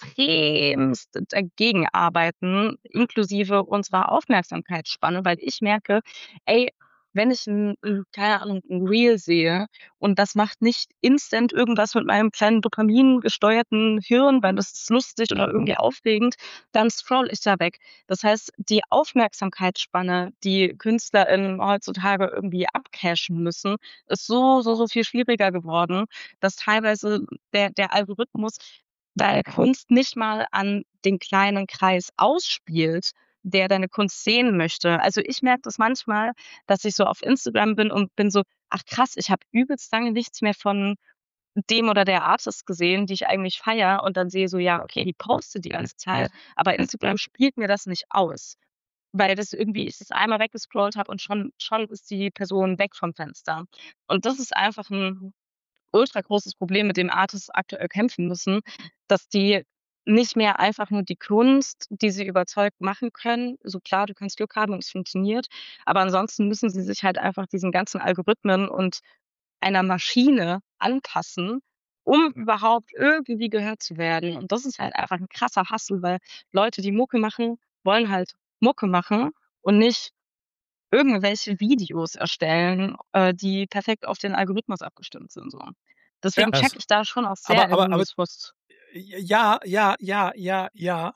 extremst dagegen arbeiten, inklusive unserer Aufmerksamkeitsspanne, weil ich merke, ey, wenn ich ein, ein, keine Ahnung, ein Reel sehe und das macht nicht instant irgendwas mit meinem kleinen Dopamin gesteuerten Hirn, weil das ist lustig oder irgendwie aufregend, dann scroll ich da weg. Das heißt, die Aufmerksamkeitsspanne, die KünstlerInnen heutzutage irgendwie abcashen müssen, ist so, so, so viel schwieriger geworden, dass teilweise der, der Algorithmus deine Kunst nicht mal an den kleinen Kreis ausspielt, der deine Kunst sehen möchte. Also ich merke das manchmal, dass ich so auf Instagram bin und bin so, ach krass, ich habe übelst lange nichts mehr von dem oder der Artist gesehen, die ich eigentlich feiere und dann sehe so, ja, okay, die postet die ganze Zeit, aber Instagram spielt mir das nicht aus, weil das irgendwie ich das einmal weggescrollt habe und schon schon ist die Person weg vom Fenster. Und das ist einfach ein ultra großes Problem, mit dem Artists aktuell kämpfen müssen, dass die nicht mehr einfach nur die Kunst, die sie überzeugt, machen können. So klar, du kannst Glück haben und es funktioniert, aber ansonsten müssen sie sich halt einfach diesen ganzen Algorithmen und einer Maschine anpassen um überhaupt irgendwie gehört zu werden. Und das ist halt einfach ein krasser Hustle, weil Leute, die Mucke machen, wollen halt Mucke machen und nicht irgendwelche Videos erstellen, äh, die perfekt auf den Algorithmus abgestimmt sind, so. Ja, Deswegen Das, checke ich da schon auch sehr aber, aber, aber, Illuminus Frust. ja, ja, ja, ja, ja.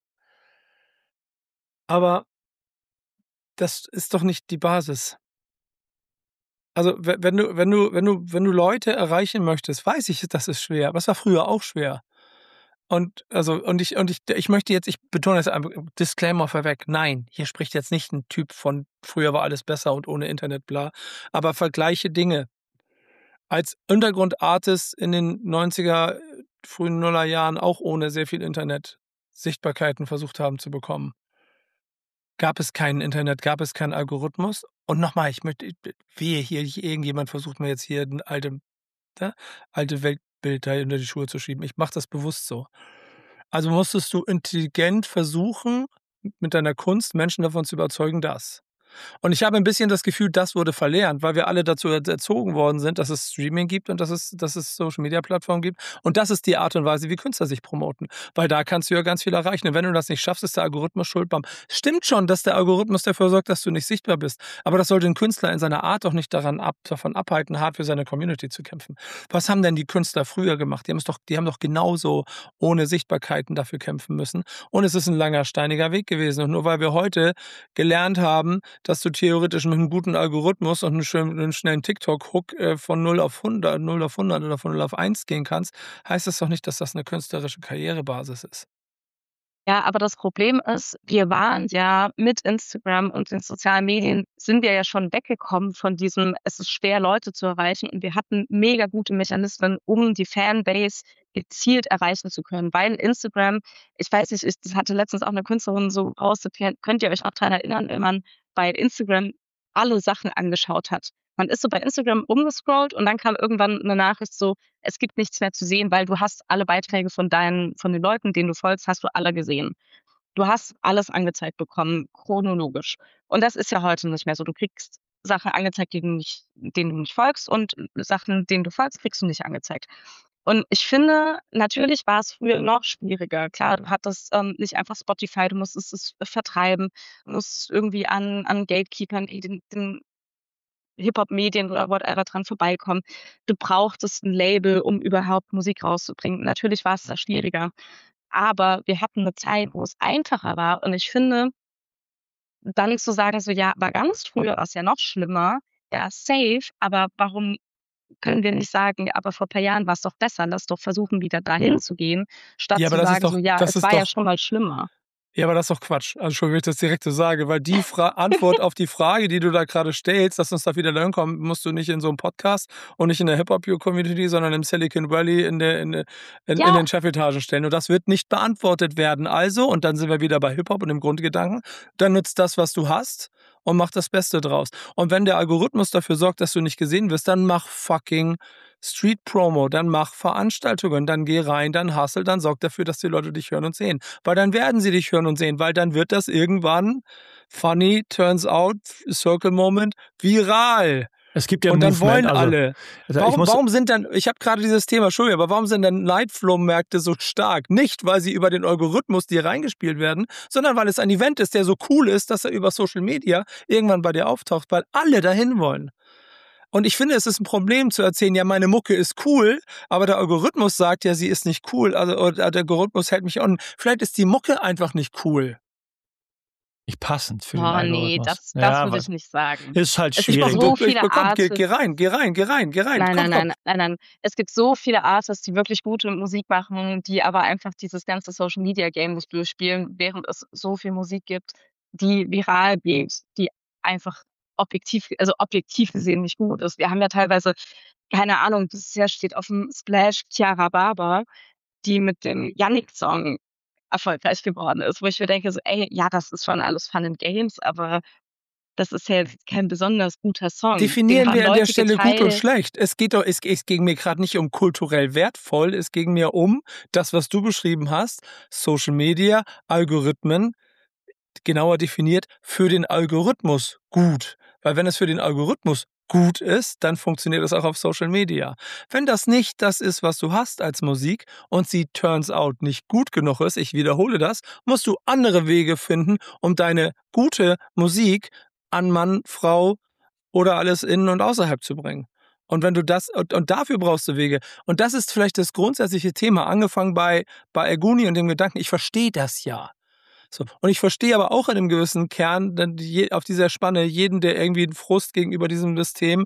Aber das ist doch nicht die Basis. Also, we- wenn du, wenn du, wenn du, wenn du Leute erreichen möchtest, weiß ich, das ist schwer, aber es war früher auch schwer. Und also, und ich, und ich, ich möchte jetzt, ich betone das einfach, Disclaimer vorweg. Nein, hier spricht jetzt nicht ein Typ von früher war alles besser und ohne Internet, bla. Aber vergleiche Dinge. Als Untergrundartist in den neunziger, frühen Nuller Jahren auch ohne sehr viel Internet Sichtbarkeiten versucht haben zu bekommen, gab es kein Internet, gab es keinen Algorithmus. Und nochmal, ich möchte, wehe hier, irgendjemand versucht mir jetzt hier ein alte, ne, alte Weltbild da unter die Schuhe zu schieben. Ich mache das bewusst so. Also musstest du intelligent versuchen, mit deiner Kunst Menschen davon zu überzeugen, dass. Und ich habe ein bisschen das Gefühl, das wurde verlernt, weil wir alle dazu erzogen worden sind, dass es Streaming gibt und dass es, dass es Social-Media-Plattformen gibt. Und das ist die Art und Weise, wie Künstler sich promoten. Weil da kannst du ja ganz viel erreichen. Und wenn du das nicht schaffst, ist der Algorithmus schuld. Bam. Stimmt schon, dass der Algorithmus dafür sorgt, dass du nicht sichtbar bist. Aber das sollte ein Künstler in seiner Art doch nicht daran ab, davon abhalten, hart für seine Community zu kämpfen. Was haben denn die Künstler früher gemacht? Die haben es doch, die haben doch genauso ohne Sichtbarkeiten dafür kämpfen müssen. Und es ist ein langer, steiniger Weg gewesen. Und nur weil wir heute gelernt haben, dass du theoretisch mit einem guten Algorithmus und einem, schönen, einem schnellen TikTok-Hook äh, von null auf hundert, null auf hundert oder von null auf eins gehen kannst, heißt das doch nicht, dass das eine künstlerische Karrierebasis ist. Ja, aber das Problem ist, wir waren ja mit Instagram und den sozialen Medien sind wir ja schon weggekommen von diesem, es ist schwer, Leute zu erreichen. Und wir hatten mega gute Mechanismen, um die Fanbase gezielt erreichen zu können. Weil Instagram, ich weiß nicht, ich, das hatte letztens auch eine Künstlerin so rausgeführt, könnt ihr euch noch daran erinnern, wenn man bei Instagram alle Sachen angeschaut hat. Man ist so bei Instagram rumgescrollt und dann kam irgendwann eine Nachricht so, es gibt nichts mehr zu sehen, weil du hast alle Beiträge von deinen, von den Leuten, denen du folgst, hast du alle gesehen. Du hast alles angezeigt bekommen, chronologisch. Und das ist ja heute nicht mehr so. Du kriegst Sachen angezeigt, denen du nicht, denen du nicht folgst, und Sachen, denen du folgst, kriegst du nicht angezeigt. Und ich finde, natürlich war es früher noch schwieriger. Klar, du hattest ähm, nicht einfach Spotify, du musstest es vertreiben, du musstest irgendwie an, an Gatekeepern, eh, den, den Hip-Hop-Medien oder whatever dran vorbeikommen. Du brauchtest ein Label, um überhaupt Musik rauszubringen. Natürlich war es da schwieriger. Aber wir hatten eine Zeit, wo es einfacher war. Und ich finde, dann zu sagen, so, ja, aber ganz früher war es ja noch schlimmer, ja, safe, aber warum können wir nicht sagen, ja, aber vor ein paar Jahren war es doch besser, lass doch versuchen, wieder dahin zu gehen, statt Ja, zu aber das ist sagen, doch, so, ja, das es ist war ja doch, schon mal schlimmer. ja, aber das ist doch Quatsch. Also, Entschuldigung, wenn ich das direkt so sage, weil die Fra Antwort auf die Frage, die du da gerade stellst, dass uns da wieder lernen kommen, musst du nicht in so einem Podcast und nicht in der Hip-Hop-Community, sondern im Silicon Valley in, der, in, der, in, in Ja, den Chefetagen stellen. Und das wird nicht beantwortet werden. Also, und dann sind wir wieder bei Hip-Hop und dem Grundgedanken, dann nutzt das, was du hast und mach das Beste draus. Und wenn der Algorithmus dafür sorgt, dass du nicht gesehen wirst, dann mach fucking Street Promo, dann mach Veranstaltungen, dann geh rein, dann hustle, dann sorg dafür, dass die Leute dich hören und sehen. Weil dann werden sie dich hören und sehen, weil dann wird das irgendwann, funny, turns out, Circle Moment, viral. Es gibt ja Und dann Movement, wollen also, alle. also ich Warum, muss, warum sind dann, ich habe gerade dieses Thema, Entschuldigung, aber warum sind dann Nightflow-Märkte so stark? Nicht, weil sie über den Algorithmus dir reingespielt werden, sondern weil es ein Event ist, der so cool ist, dass er über Social Media irgendwann bei dir auftaucht, weil alle dahin wollen. Und ich finde, es ist ein Problem zu erzählen, ja, meine Mucke ist cool, aber der Algorithmus sagt ja, sie ist nicht cool. Also oder der Algorithmus hält mich on. Vielleicht ist die Mucke einfach nicht cool. nicht passend für den oh nee, Algorithmus. das, das Ja, würde weil ich nicht sagen. ist halt Es gibt schwierig. so Ich, ich viele bekomm, geh, geh Artists. rein, geh rein, geh rein, geh rein. Nein, Komm, nein, komm. nein, nein, nein. Es gibt so viele Artists, die wirklich gute Musik machen, die aber einfach dieses ganze Social Media Game nicht durchspielen, während es so viel Musik gibt, die viral geht, die einfach objektiv, also objektiv gesehen nicht gut ist. Wir haben ja teilweise, keine Ahnung, das ja steht auf dem Splash Chiara Barber, die mit dem Yannick-Song erfolgreich geworden ist, wo ich mir denke, so, ey, ja, das ist schon alles Fun and Games, aber das ist ja jetzt kein besonders guter Song. Den Definieren haben wir an der Leute Stelle gut und geteilt. schlecht. Es geht doch, es, es ging mir gerade nicht um kulturell wertvoll, es ging mir um das, was du beschrieben hast, Social Media, Algorithmen, genauer definiert, für den Algorithmus gut. Weil wenn es für den Algorithmus gut ist, dann funktioniert das auch auf Social Media. Wenn das nicht das ist, was du hast als Musik und sie turns out nicht gut genug ist, ich wiederhole das, musst du andere Wege finden, um deine gute Musik an Mann, Frau oder alles innen und außerhalb zu bringen. Und wenn du das, und, und dafür brauchst du Wege. Und das ist vielleicht das grundsätzliche Thema, angefangen bei, bei Elguni und dem Gedanken, ich verstehe das ja. So. Und ich verstehe aber auch in einem gewissen Kern dann je, auf dieser Spanne jeden, der irgendwie einen Frust gegenüber diesem System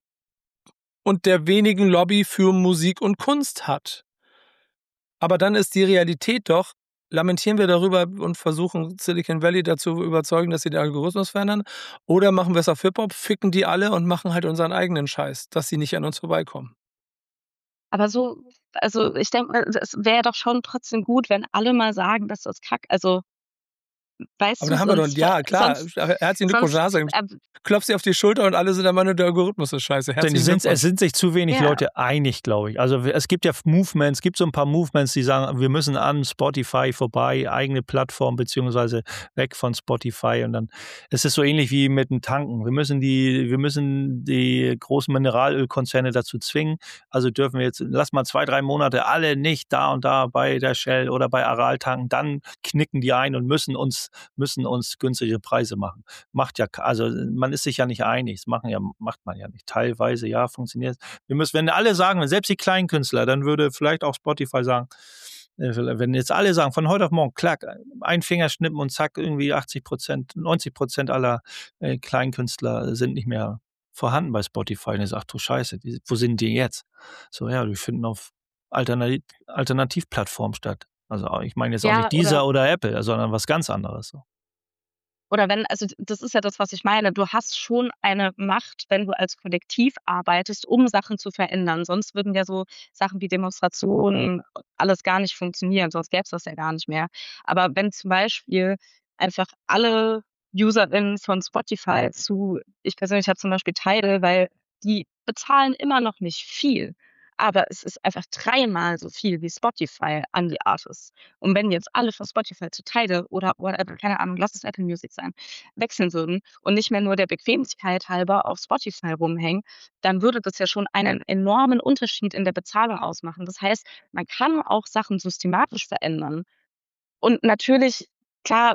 und der wenigen Lobby für Musik und Kunst hat. Aber dann ist die Realität doch, lamentieren wir darüber und versuchen Silicon Valley dazu zu überzeugen, dass sie den Algorithmus verändern, oder machen wir es auf Hip-Hop, ficken die alle und machen halt unseren eigenen Scheiß, dass sie nicht an uns vorbeikommen. Aber so, also ich denke, es wäre doch schon trotzdem gut, wenn alle mal sagen, dass das kack, also weißt Aber du, da haben wir doch, sonst, ja klar, sonst, herzlichen Glückwunsch, sonst, Nase, äh, klopfst sie auf die Schulter und alle sind der Meinung, der Algorithmus ist scheiße. Denn Herzlichen es sind, es Glückwunsch. sind sich zu wenig Ja. Leute einig, glaube ich. Also es gibt ja Movements, es gibt so ein paar Movements, die sagen, wir müssen an Spotify vorbei, eigene Plattform beziehungsweise weg von Spotify, und dann ist es so ähnlich wie mit dem Tanken. Wir müssen die, wir müssen die großen Mineralölkonzerne dazu zwingen. Also dürfen wir jetzt, lass mal zwei, drei Monate alle nicht da und da bei der Shell oder bei Aral tanken, dann knicken die ein und müssen uns, müssen uns günstige Preise machen. Macht ja, also man ist sich ja nicht einig. Das machen ja, macht man ja nicht. Teilweise, ja, funktioniert. Wir müssen, wenn alle sagen, selbst die kleinen Künstler, dann würde vielleicht auch Spotify sagen, äh, wenn jetzt alle sagen, von heute auf morgen, klack, ein Fingerschnippen und zack, irgendwie achtzig Prozent, neunzig Prozent aller äh, Kleinkünstler sind nicht mehr vorhanden bei Spotify. Und ich sage, du Scheiße, die, wo sind die jetzt? So, ja, die finden auf Alternat- Alternativplattformen statt. Also ich meine jetzt auch Ja, nicht Deezer oder- oder Apple, sondern was ganz anderes. So. Oder wenn, also das ist ja das, was ich meine. Du hast schon eine Macht, wenn du als Kollektiv arbeitest, um Sachen zu verändern. Sonst würden ja so Sachen wie Demonstrationen alles gar nicht funktionieren. Sonst gäbe es das ja gar nicht mehr. Aber wenn zum Beispiel einfach alle UserInnen von Spotify zu, ich persönlich habe zum Beispiel Tidal, weil die bezahlen immer noch nicht viel. Aber es ist einfach dreimal so viel wie Spotify an die Artists. Und wenn jetzt alle von Spotify zu Tidal oder whatever, keine Ahnung, lass es Apple Music sein, wechseln würden und nicht mehr nur der Bequemlichkeit halber auf Spotify rumhängen, dann würde das ja schon einen enormen Unterschied in der Bezahlung ausmachen. Das heißt, man kann auch Sachen systematisch verändern. Und natürlich, klar,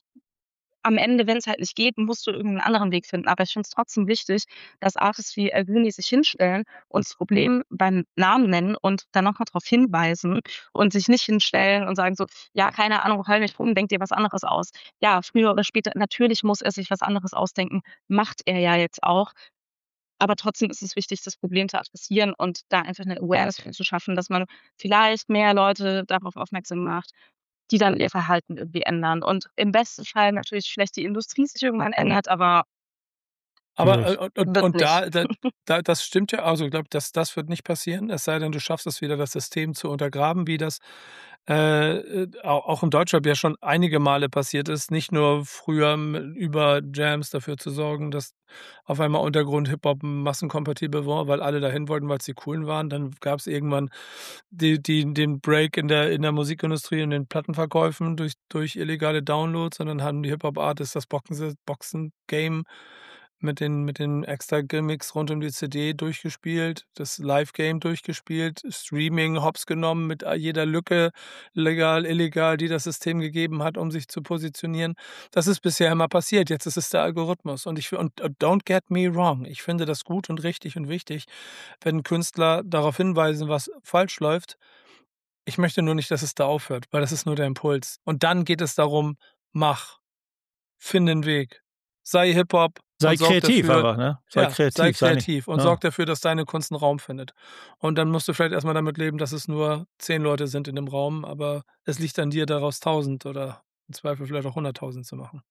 am Ende, wenn es halt nicht geht, musst du irgendeinen anderen Weg finden. Aber ich finde es trotzdem wichtig, dass Artists wie Elguni sich hinstellen und das Problem beim Namen nennen und dann nochmal darauf hinweisen und sich nicht hinstellen und sagen so, ja, keine Ahnung, heul mich rum, denk dir was anderes aus. Ja, früher oder später, natürlich muss er sich was anderes ausdenken, macht er ja jetzt auch. Aber trotzdem ist es wichtig, das Problem zu adressieren und da einfach eine Awareness für zu schaffen, dass man vielleicht mehr Leute darauf aufmerksam macht, die dann ihr Verhalten irgendwie ändern. Und im besten Fall natürlich vielleicht die Industrie sich irgendwann ändert, aber Aber Nicht. äh, und, und, Wird und da, nicht. da, da, das stimmt ja, also ich glaube, das, das wird nicht passieren, es sei denn, du schaffst es wieder, das System zu untergraben, wie das äh, äh, auch, auch im Deutschrap ja schon einige Male passiert ist. Nicht nur früher m- über Jams dafür zu sorgen, dass auf einmal Untergrund Hip-Hop massenkompatibel war, weil alle dahin wollten, weil es die Coolen waren. Dann gab es irgendwann die, die, den Break in der, in der Musikindustrie und den Plattenverkäufen durch, durch illegale Downloads, und dann haben die Hip-Hop-Artists das Boxen- Boxen-Game mit den, mit den extra Gimmicks rund um die C D durchgespielt, das Live-Game durchgespielt, Streaming hops genommen mit jeder Lücke, legal, illegal, die das System gegeben hat, um sich zu positionieren. Das ist bisher immer passiert. Jetzt ist es der Algorithmus. Und ich und und don't get me wrong, ich finde das gut und richtig und wichtig, wenn Künstler darauf hinweisen, was falsch läuft. Ich möchte nur nicht, dass es da aufhört, weil das ist nur der Impuls. Und dann geht es darum, mach, finde einen Weg, sei Hip-Hop, Sei und sorg kreativ dafür, einfach, ne? Sei ja, kreativ. sei nicht- kreativ und ja. sorg dafür, dass deine Kunst einen Raum findet. Und dann musst du vielleicht erstmal damit leben, dass es nur zehn Leute sind in dem Raum, aber es liegt an dir, daraus tausend oder im Zweifel vielleicht auch hunderttausend zu machen.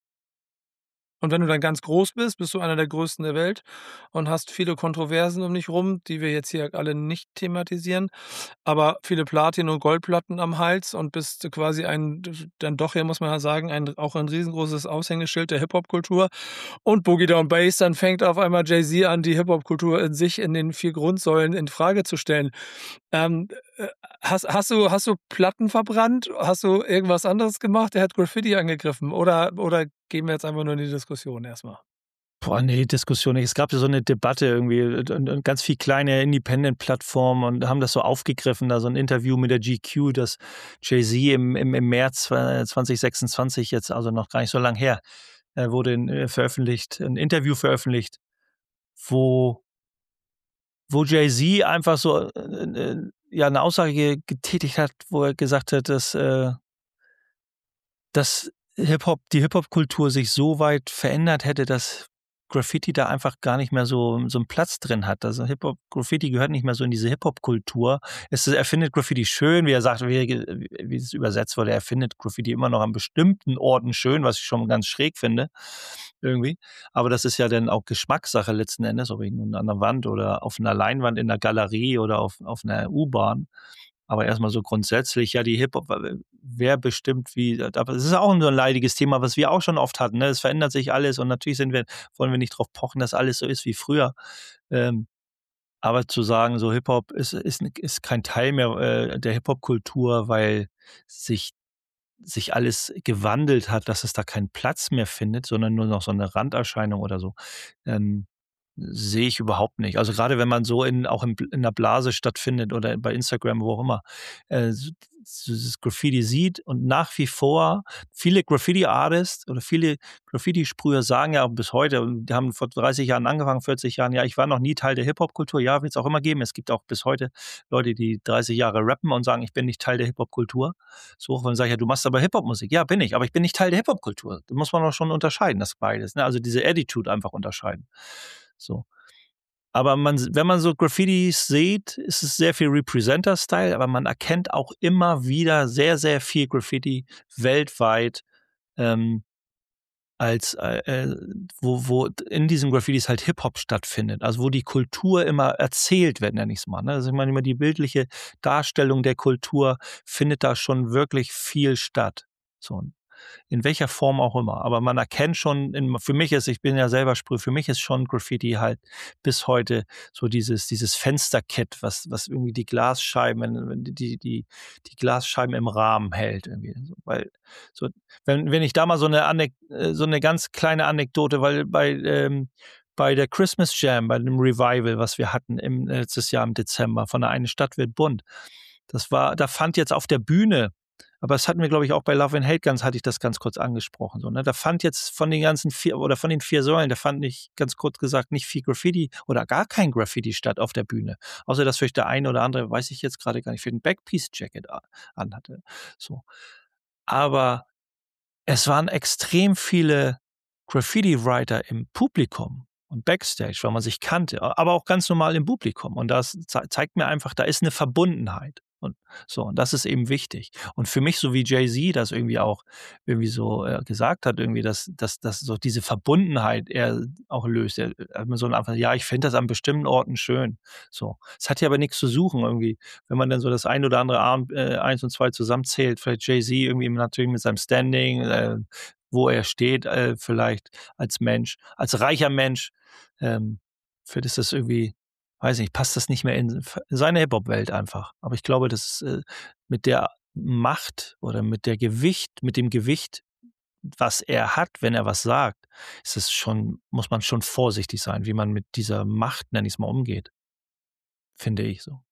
Und wenn du dann ganz groß bist, bist du einer der größten der Welt und hast viele Kontroversen um dich rum, die wir jetzt hier alle nicht thematisieren, aber viele Platin- und Goldplatten am Hals und bist quasi ein, dann doch hier muss man ja sagen, ein, auch ein riesengroßes Aushängeschild der Hip-Hop-Kultur und Boogie Down Bass, dann fängt auf einmal Jay-Z an, die Hip-Hop-Kultur in sich in den vier Grundsäulen in Frage zu stellen. Ähm, äh, hast, hast, du, hast du Platten verbrannt? Hast du irgendwas anderes gemacht? Er hat Graffiti angegriffen oder, oder gehen wir jetzt einfach nur in die Diskussion erstmal? Boah, nee, Diskussion nicht. Es gab ja so eine Debatte irgendwie und, und ganz viel kleine Independent-Plattformen und haben das so aufgegriffen, da so ein Interview mit der G Q, das Jay-Z im, im, im März zwanzig sechsundzwanzig, jetzt also noch gar nicht so lang her, äh, wurde in, äh, veröffentlicht, ein Interview veröffentlicht, wo, wo Jay-Z einfach so äh, äh, ja eine Aussage getätigt hat, wo er gesagt hat, dass, äh, dass Hip-Hop, die Hip-Hop-Kultur sich so weit verändert hätte, dass Graffiti da einfach gar nicht mehr so, so einen Platz drin hat. Also Hip-Hop, Graffiti gehört nicht mehr so in diese Hip-Hop-Kultur. Es ist- Er findet Graffiti schön, wie er sagt, wie, wie es übersetzt wurde, er findet Graffiti immer noch an bestimmten Orten schön, was ich schon ganz schräg finde, irgendwie. Aber das ist ja dann auch Geschmackssache letzten Endes, ob ich nun an der Wand oder auf einer Leinwand in der Galerie oder auf, auf einer U-Bahn. Aber erstmal so grundsätzlich, ja, die Hip-Hop, wer bestimmt wie, aber es ist auch so ein leidiges Thema, was wir auch schon oft hatten. Ne? Es verändert sich alles und natürlich sind wir, wollen wir nicht drauf pochen, dass alles so ist wie früher. Ähm, aber zu sagen, so Hip-Hop ist, ist, ist kein Teil mehr äh, der Hip-Hop-Kultur, weil sich, sich alles gewandelt hat, dass es da keinen Platz mehr findet, sondern nur noch so eine Randerscheinung oder so. Ähm, Sehe ich überhaupt nicht. Also gerade wenn man so in, auch in, in der Blase stattfindet oder bei Instagram, wo auch immer, äh, so so dieses Graffiti sieht und nach wie vor viele Graffiti-Artists oder viele Graffiti-Sprüher sagen ja auch bis heute, und die haben vor dreißig Jahren angefangen, vierzig Jahren, ja, ich war noch nie Teil der Hip-Hop-Kultur. Ja, wird es auch immer geben. Es gibt auch bis heute Leute, die dreißig Jahre rappen und sagen, ich bin nicht Teil der Hip-Hop-Kultur. So, wenn sage ich, ja, du machst aber Hip-Hop-Musik. Ja, bin ich, aber ich bin nicht Teil der Hip-Hop-Kultur. Da muss man auch schon unterscheiden, das beides. Ne? Also diese Attitude einfach unterscheiden. So. Aber man, wenn man so Graffitis sieht, ist es sehr viel Representer-Style, aber man erkennt auch immer wieder sehr, sehr viel Graffiti weltweit, ähm, als äh, äh, wo, wo in diesen Graffitis halt Hip-Hop stattfindet. Also wo die Kultur immer erzählt wird, nenne ich es mal. Ne? Also ich meine immer die bildliche Darstellung der Kultur findet da schon wirklich viel statt. So, in welcher Form auch immer. Aber man erkennt schon, in, für mich ist, ich bin ja selber Sprüh, für mich ist schon Graffiti halt bis heute so dieses, dieses Fensterkit, was, was irgendwie die Glasscheiben, die, die, die Glasscheiben im Rahmen hält. Irgendwie. So, weil, so, wenn, wenn ich da mal so eine, Anek so eine ganz kleine Anekdote, weil bei, ähm, bei der Christmas Jam, bei dem Revival, was wir hatten im, letztes Jahr im Dezember von der Eine Stadt wird bunt, das war, da fand jetzt auf der Bühne, aber das hatten wir, glaube ich, auch bei Love and Hate ganz, hatte ich das ganz kurz angesprochen. So, ne? Da fand jetzt von den ganzen vier oder von den vier Säulen, da fand ich ganz kurz gesagt nicht viel Graffiti oder gar kein Graffiti statt auf der Bühne. Außer dass vielleicht der eine oder andere, weiß ich jetzt gerade gar nicht, für den Backpiece-Jacket anhatte. So. Aber es waren extrem viele Graffiti-Writer im Publikum und Backstage, weil man sich kannte, aber auch ganz normal im Publikum. Und das ze zeigt mir einfach, da ist eine Verbundenheit. Und so, und das ist eben wichtig. Und für mich, so wie Jay-Z das irgendwie auch irgendwie so äh, gesagt hat, irgendwie, dass, dass, dass so diese Verbundenheit er auch löst. Er hat mir so einfach, ja, ich finde das an bestimmten Orten schön. So. Es hat ja aber nichts zu suchen, irgendwie, wenn man dann so das ein oder andere Abend, äh, eins und zwei zusammenzählt, vielleicht Jay-Z irgendwie natürlich mit seinem Standing, äh, wo er steht, äh, vielleicht als Mensch, als reicher Mensch, ähm, vielleicht ist das irgendwie, weiß nicht, passt das nicht mehr in seine Hip-Hop-Welt einfach. Aber ich glaube, dass äh, mit der Macht oder mit der Gewicht, mit dem Gewicht, was er hat, wenn er was sagt, ist es schon, muss man schon vorsichtig sein, wie man mit dieser Macht, nenne ich es mal, umgeht. Finde ich so.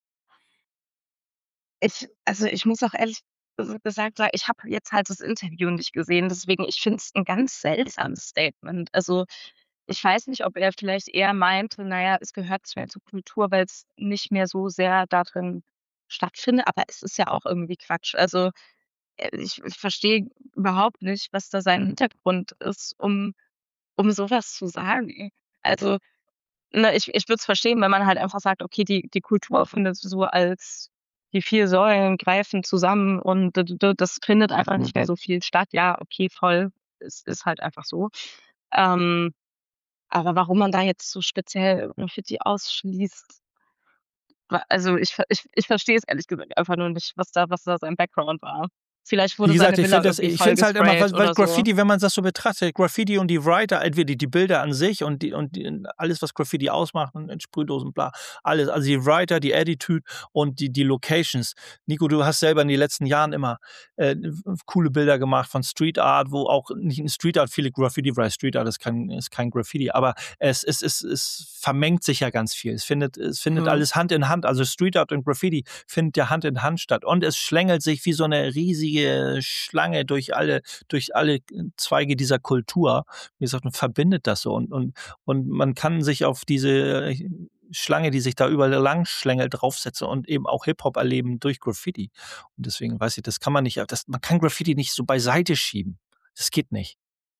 Ich also, ich muss auch ehrlich gesagt sagen, ich habe jetzt halt das Interview nicht gesehen, deswegen ich finde es 'n ganz seltsames Statement. Also, ich weiß nicht, ob er vielleicht eher meinte, na ja, es gehört zwar zur Kultur, weil's nicht mehr so sehr da drin stattfindet, aber es ist ja auch irgendwie Quatsch. Also, äh, ich ich verstehe überhaupt nicht, was da sein Hintergrund ist, um um so was zu sagen. Also, ne, ich ich würde es verstehen, wenn man halt einfach sagt: „Okay, die die Kultur findet so als die vier Säulen greifen zusammen und d d d das findet einfach nicht mehr so viel statt.“ Ja, okay, voll. Es ist halt einfach so. Ähm, aber warum man da jetzt so speziell Graffiti ausschließt, wa also, ich ver ich ich verstehe es ehrlich gesagt einfach nur nicht, was da was da sein Background war. Vielleicht Wie wurde gesagt, seine ich Villa finde das, irgendwie ich finde es halt immer, weil, vollgesprayt weil oder so. Graffiti, wenn man das so betrachtet, Graffiti und die Writer, entweder die, die Bilder an sich und die und die, alles, was Graffiti ausmacht, und Sprühdosen, bla, alles, also die Writer, die Attitude und die, die Locations. Nico, du hast selber in den letzten Jahren immer äh, coole Bilder gemacht von Street Art, wo auch nicht in Street Art viele Graffiti, weil Street Art ist kein, ist kein Graffiti, aber es, es, es, es vermengt sich ja ganz viel. Es findet, es findet Mhm. alles Hand in Hand. Also Street Art und Graffiti findet ja Hand in Hand statt. Und es schlängelt sich wie so eine riesige Schlange durch alle, durch alle Zweige dieser Kultur. Wie gesagt, und verbindet das so. Und, und, und man kann sich auf diese Schlange, die sich da überall lang schlängelt, draufsetzen und eben auch Hip-Hop erleben durch Graffiti. Und deswegen weiß ich, das kann man nicht, das, man kann Graffiti nicht so beiseite schieben. Das geht nicht.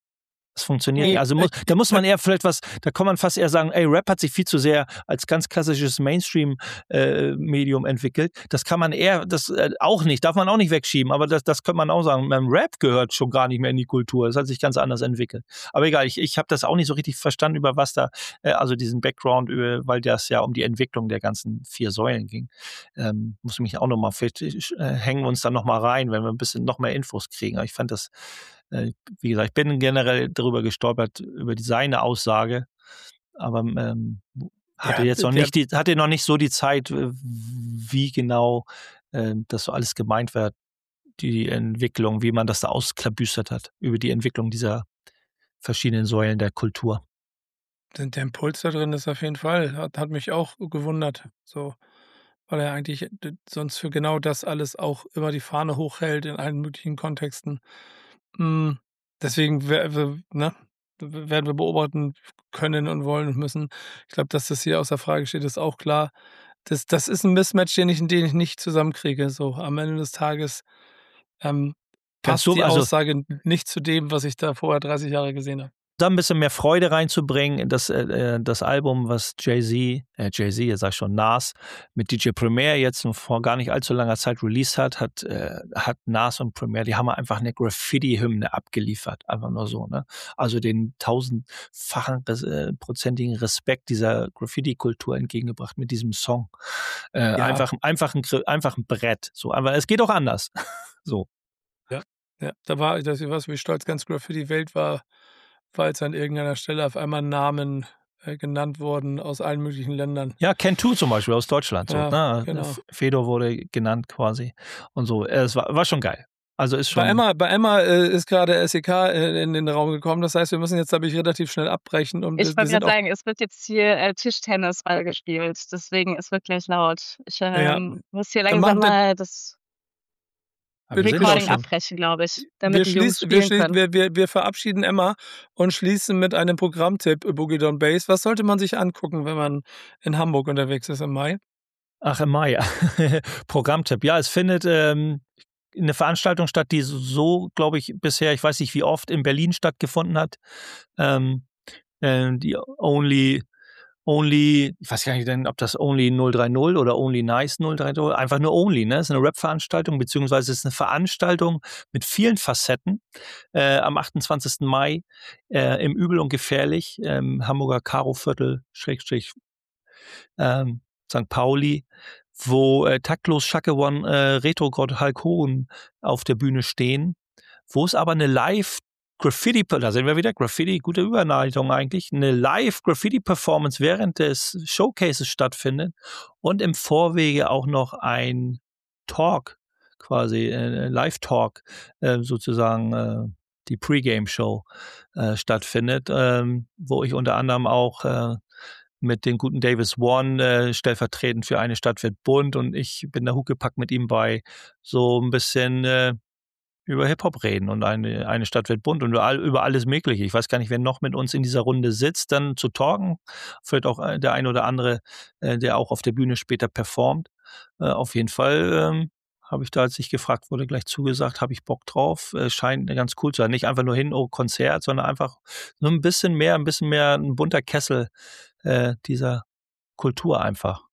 Das funktioniert Nee, nicht. Also muss, ich- da muss man eher vielleicht was, da kann man fast eher sagen, ey, Rap hat sich viel zu sehr als ganz klassisches Mainstream-Medium entwickelt. Das kann man eher, das äh, auch nicht, darf man auch nicht wegschieben, aber das, das könnte man auch sagen. Beim Rap gehört schon gar nicht mehr in die Kultur. Das hat sich ganz anders entwickelt. Aber egal, ich, ich habe das auch nicht so richtig verstanden, über was da, äh, also diesen Background, über, weil das ja um die Entwicklung der ganzen vier Säulen ging. Ähm, muss mich auch nochmal, vielleicht äh, hängen wir uns dann nochmal rein, wenn wir ein bisschen noch mehr Infos kriegen. Aber ich fand das, wie gesagt, ich bin generell darüber gestolpert, über die, seine Aussage, aber ähm, hatte Ja, jetzt noch der- nicht die, hatte noch nicht so die Zeit, wie genau äh, das so alles gemeint wird, die Entwicklung, wie man das da ausklabüstert hat, über die Entwicklung dieser verschiedenen Säulen der Kultur. Der, der Impuls da drin ist auf jeden Fall, hat, hat mich auch gewundert, so, weil er eigentlich d- sonst für genau das alles auch immer die Fahne hochhält in allen möglichen Kontexten. Mm, Deswegen wer- wir- ne, w- werden wir beobachten können und wollen und müssen. Ich glaube, dass das hier außer Frage steht, ist auch klar. Das, das ist ein Mismatch, den ich, den ich nicht zusammenkriege. So am Ende des Tages ähm, Kannst passt du- die also- Aussage nicht zu dem, was ich da vorher dreißig Jahre gesehen habe. Da ein bisschen mehr Freude reinzubringen in das, äh, das Album, was Jay-Z, äh, Jay-Z, jetzt sag ich schon, Nas, mit D J Premier jetzt vor gar nicht allzu langer Zeit released hat, hat, äh, hat Nas und Premier, die haben einfach eine Graffiti-Hymne abgeliefert, einfach nur so, ne? Also den tausendfachen äh, prozentigen Respekt dieser Graffiti-Kultur entgegengebracht mit diesem Song. Äh, Ja. einfach, einfach, ein, einfach ein Brett, so, einfach, es geht auch anders, so. Ja, da war, dass ich weiß, wie stolz ganz Graffiti-Welt war, weil es an irgendeiner Stelle auf einmal Namen äh, genannt wurden aus allen möglichen Ländern. Ja, Ken Tu zum Beispiel aus Deutschland. So, Ja, ne? genau. F- Fedor wurde genannt quasi. Und so. Äh, Es war, war schon geil. Also ist schon. Bei Emma, bei Emma äh, ist gerade S E K in, in den Raum gekommen. Das heißt, wir müssen jetzt, glaube ich, relativ schnell abbrechen. Und Ich wir, wir wollte sind gerade auch, sagen, es wird jetzt hier äh, Tischtennisball gespielt, deswegen ist wirklich laut. Ich ähm, muss hier Dann langsam machen wir- mal das Aber wir sind Recording doch schon- abbrechen, glaube ich, damit wir, die Jungs schließen, wir, spielen schließen, können. wir, wir, wir verabschieden Emma und schließen mit einem Programmtipp, äh, Boogie Down Bass. Was sollte man sich angucken, wenn man in Hamburg unterwegs ist im Mai? Ach, im Mai. Programmtipp. Ja, es findet ähm, eine Veranstaltung statt, die so, glaube ich, bisher, ich weiß nicht wie oft, in Berlin stattgefunden hat. Ähm, äh, die Only, Only, ich weiß gar nicht, denn, ob das Only null drei null oder Only Nice null drei null, einfach nur Only, ne? Es ist eine Rap-Veranstaltung, beziehungsweise es ist eine Veranstaltung mit vielen Facetten äh, am achtundzwanzigsten Mai äh, im Übel und Gefährlich, ähm, Hamburger Karo-Viertel, Schrägstrich, ähm, Sankt Pauli, wo äh, Taktlos, Shaka One, äh, Retro-Gott Hulk Hogan auf der Bühne stehen, wo es aber eine Live- Graffiti, da sind wir wieder, Graffiti, gute Überleitung eigentlich, eine Live-Graffiti-Performance während des Showcases stattfindet und im Vorwege auch noch ein Talk, quasi äh, Live-Talk, äh, sozusagen äh, die Pre-Game-Show äh, stattfindet, ähm, wo ich unter anderem auch äh, mit dem guten Davis One äh, stellvertretend für eine Stadt wird bunt und ich bin da huckepack mit ihm bei so ein bisschen äh, über Hip-Hop reden und eine, eine Stadt wird bunt und über, all, über alles Mögliche. Ich weiß gar nicht, wer noch mit uns in dieser Runde sitzt, dann zu talken. Vielleicht auch der ein oder andere, äh, der auch auf der Bühne später performt. Äh, auf jeden Fall ähm, habe ich da, als ich gefragt wurde, gleich zugesagt, habe ich Bock drauf. Äh, scheint ganz cool zu sein. Nicht einfach nur hin, oh, Konzert, sondern einfach nur ein bisschen mehr, ein bisschen mehr ein bunter Kessel äh, dieser Kultur einfach.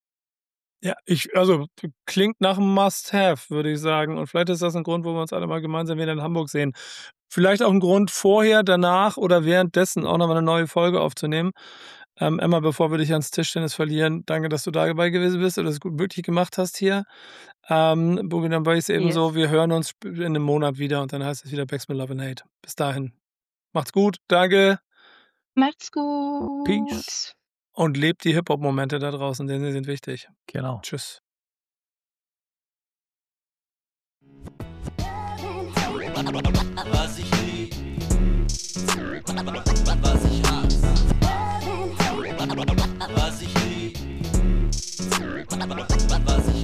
Ja, ich, also klingt nach einem Must-Have, würde ich sagen. Und vielleicht ist das ein Grund, wo wir uns alle mal gemeinsam wieder in Hamburg sehen. Vielleicht auch ein Grund, vorher, danach oder währenddessen auch nochmal eine neue Folge aufzunehmen. Ähm, Emma, bevor wir dich ans Tischtennis verlieren, danke, dass du dabei gewesen bist und das gut möglich gemacht hast hier. Ähm, Boogie Down Bass ebenso. Yes. Wir hören uns in einem Monat wieder und dann heißt es wieder Backspin Love and Hate. Bis dahin. Macht's gut. Danke. Macht's gut. Peace. Und lebt die Hip-Hop-Momente da draußen, denn sie sind wichtig. Genau. Tschüss. Was ich lieb, was ich hasse. Was ich lieb, was ich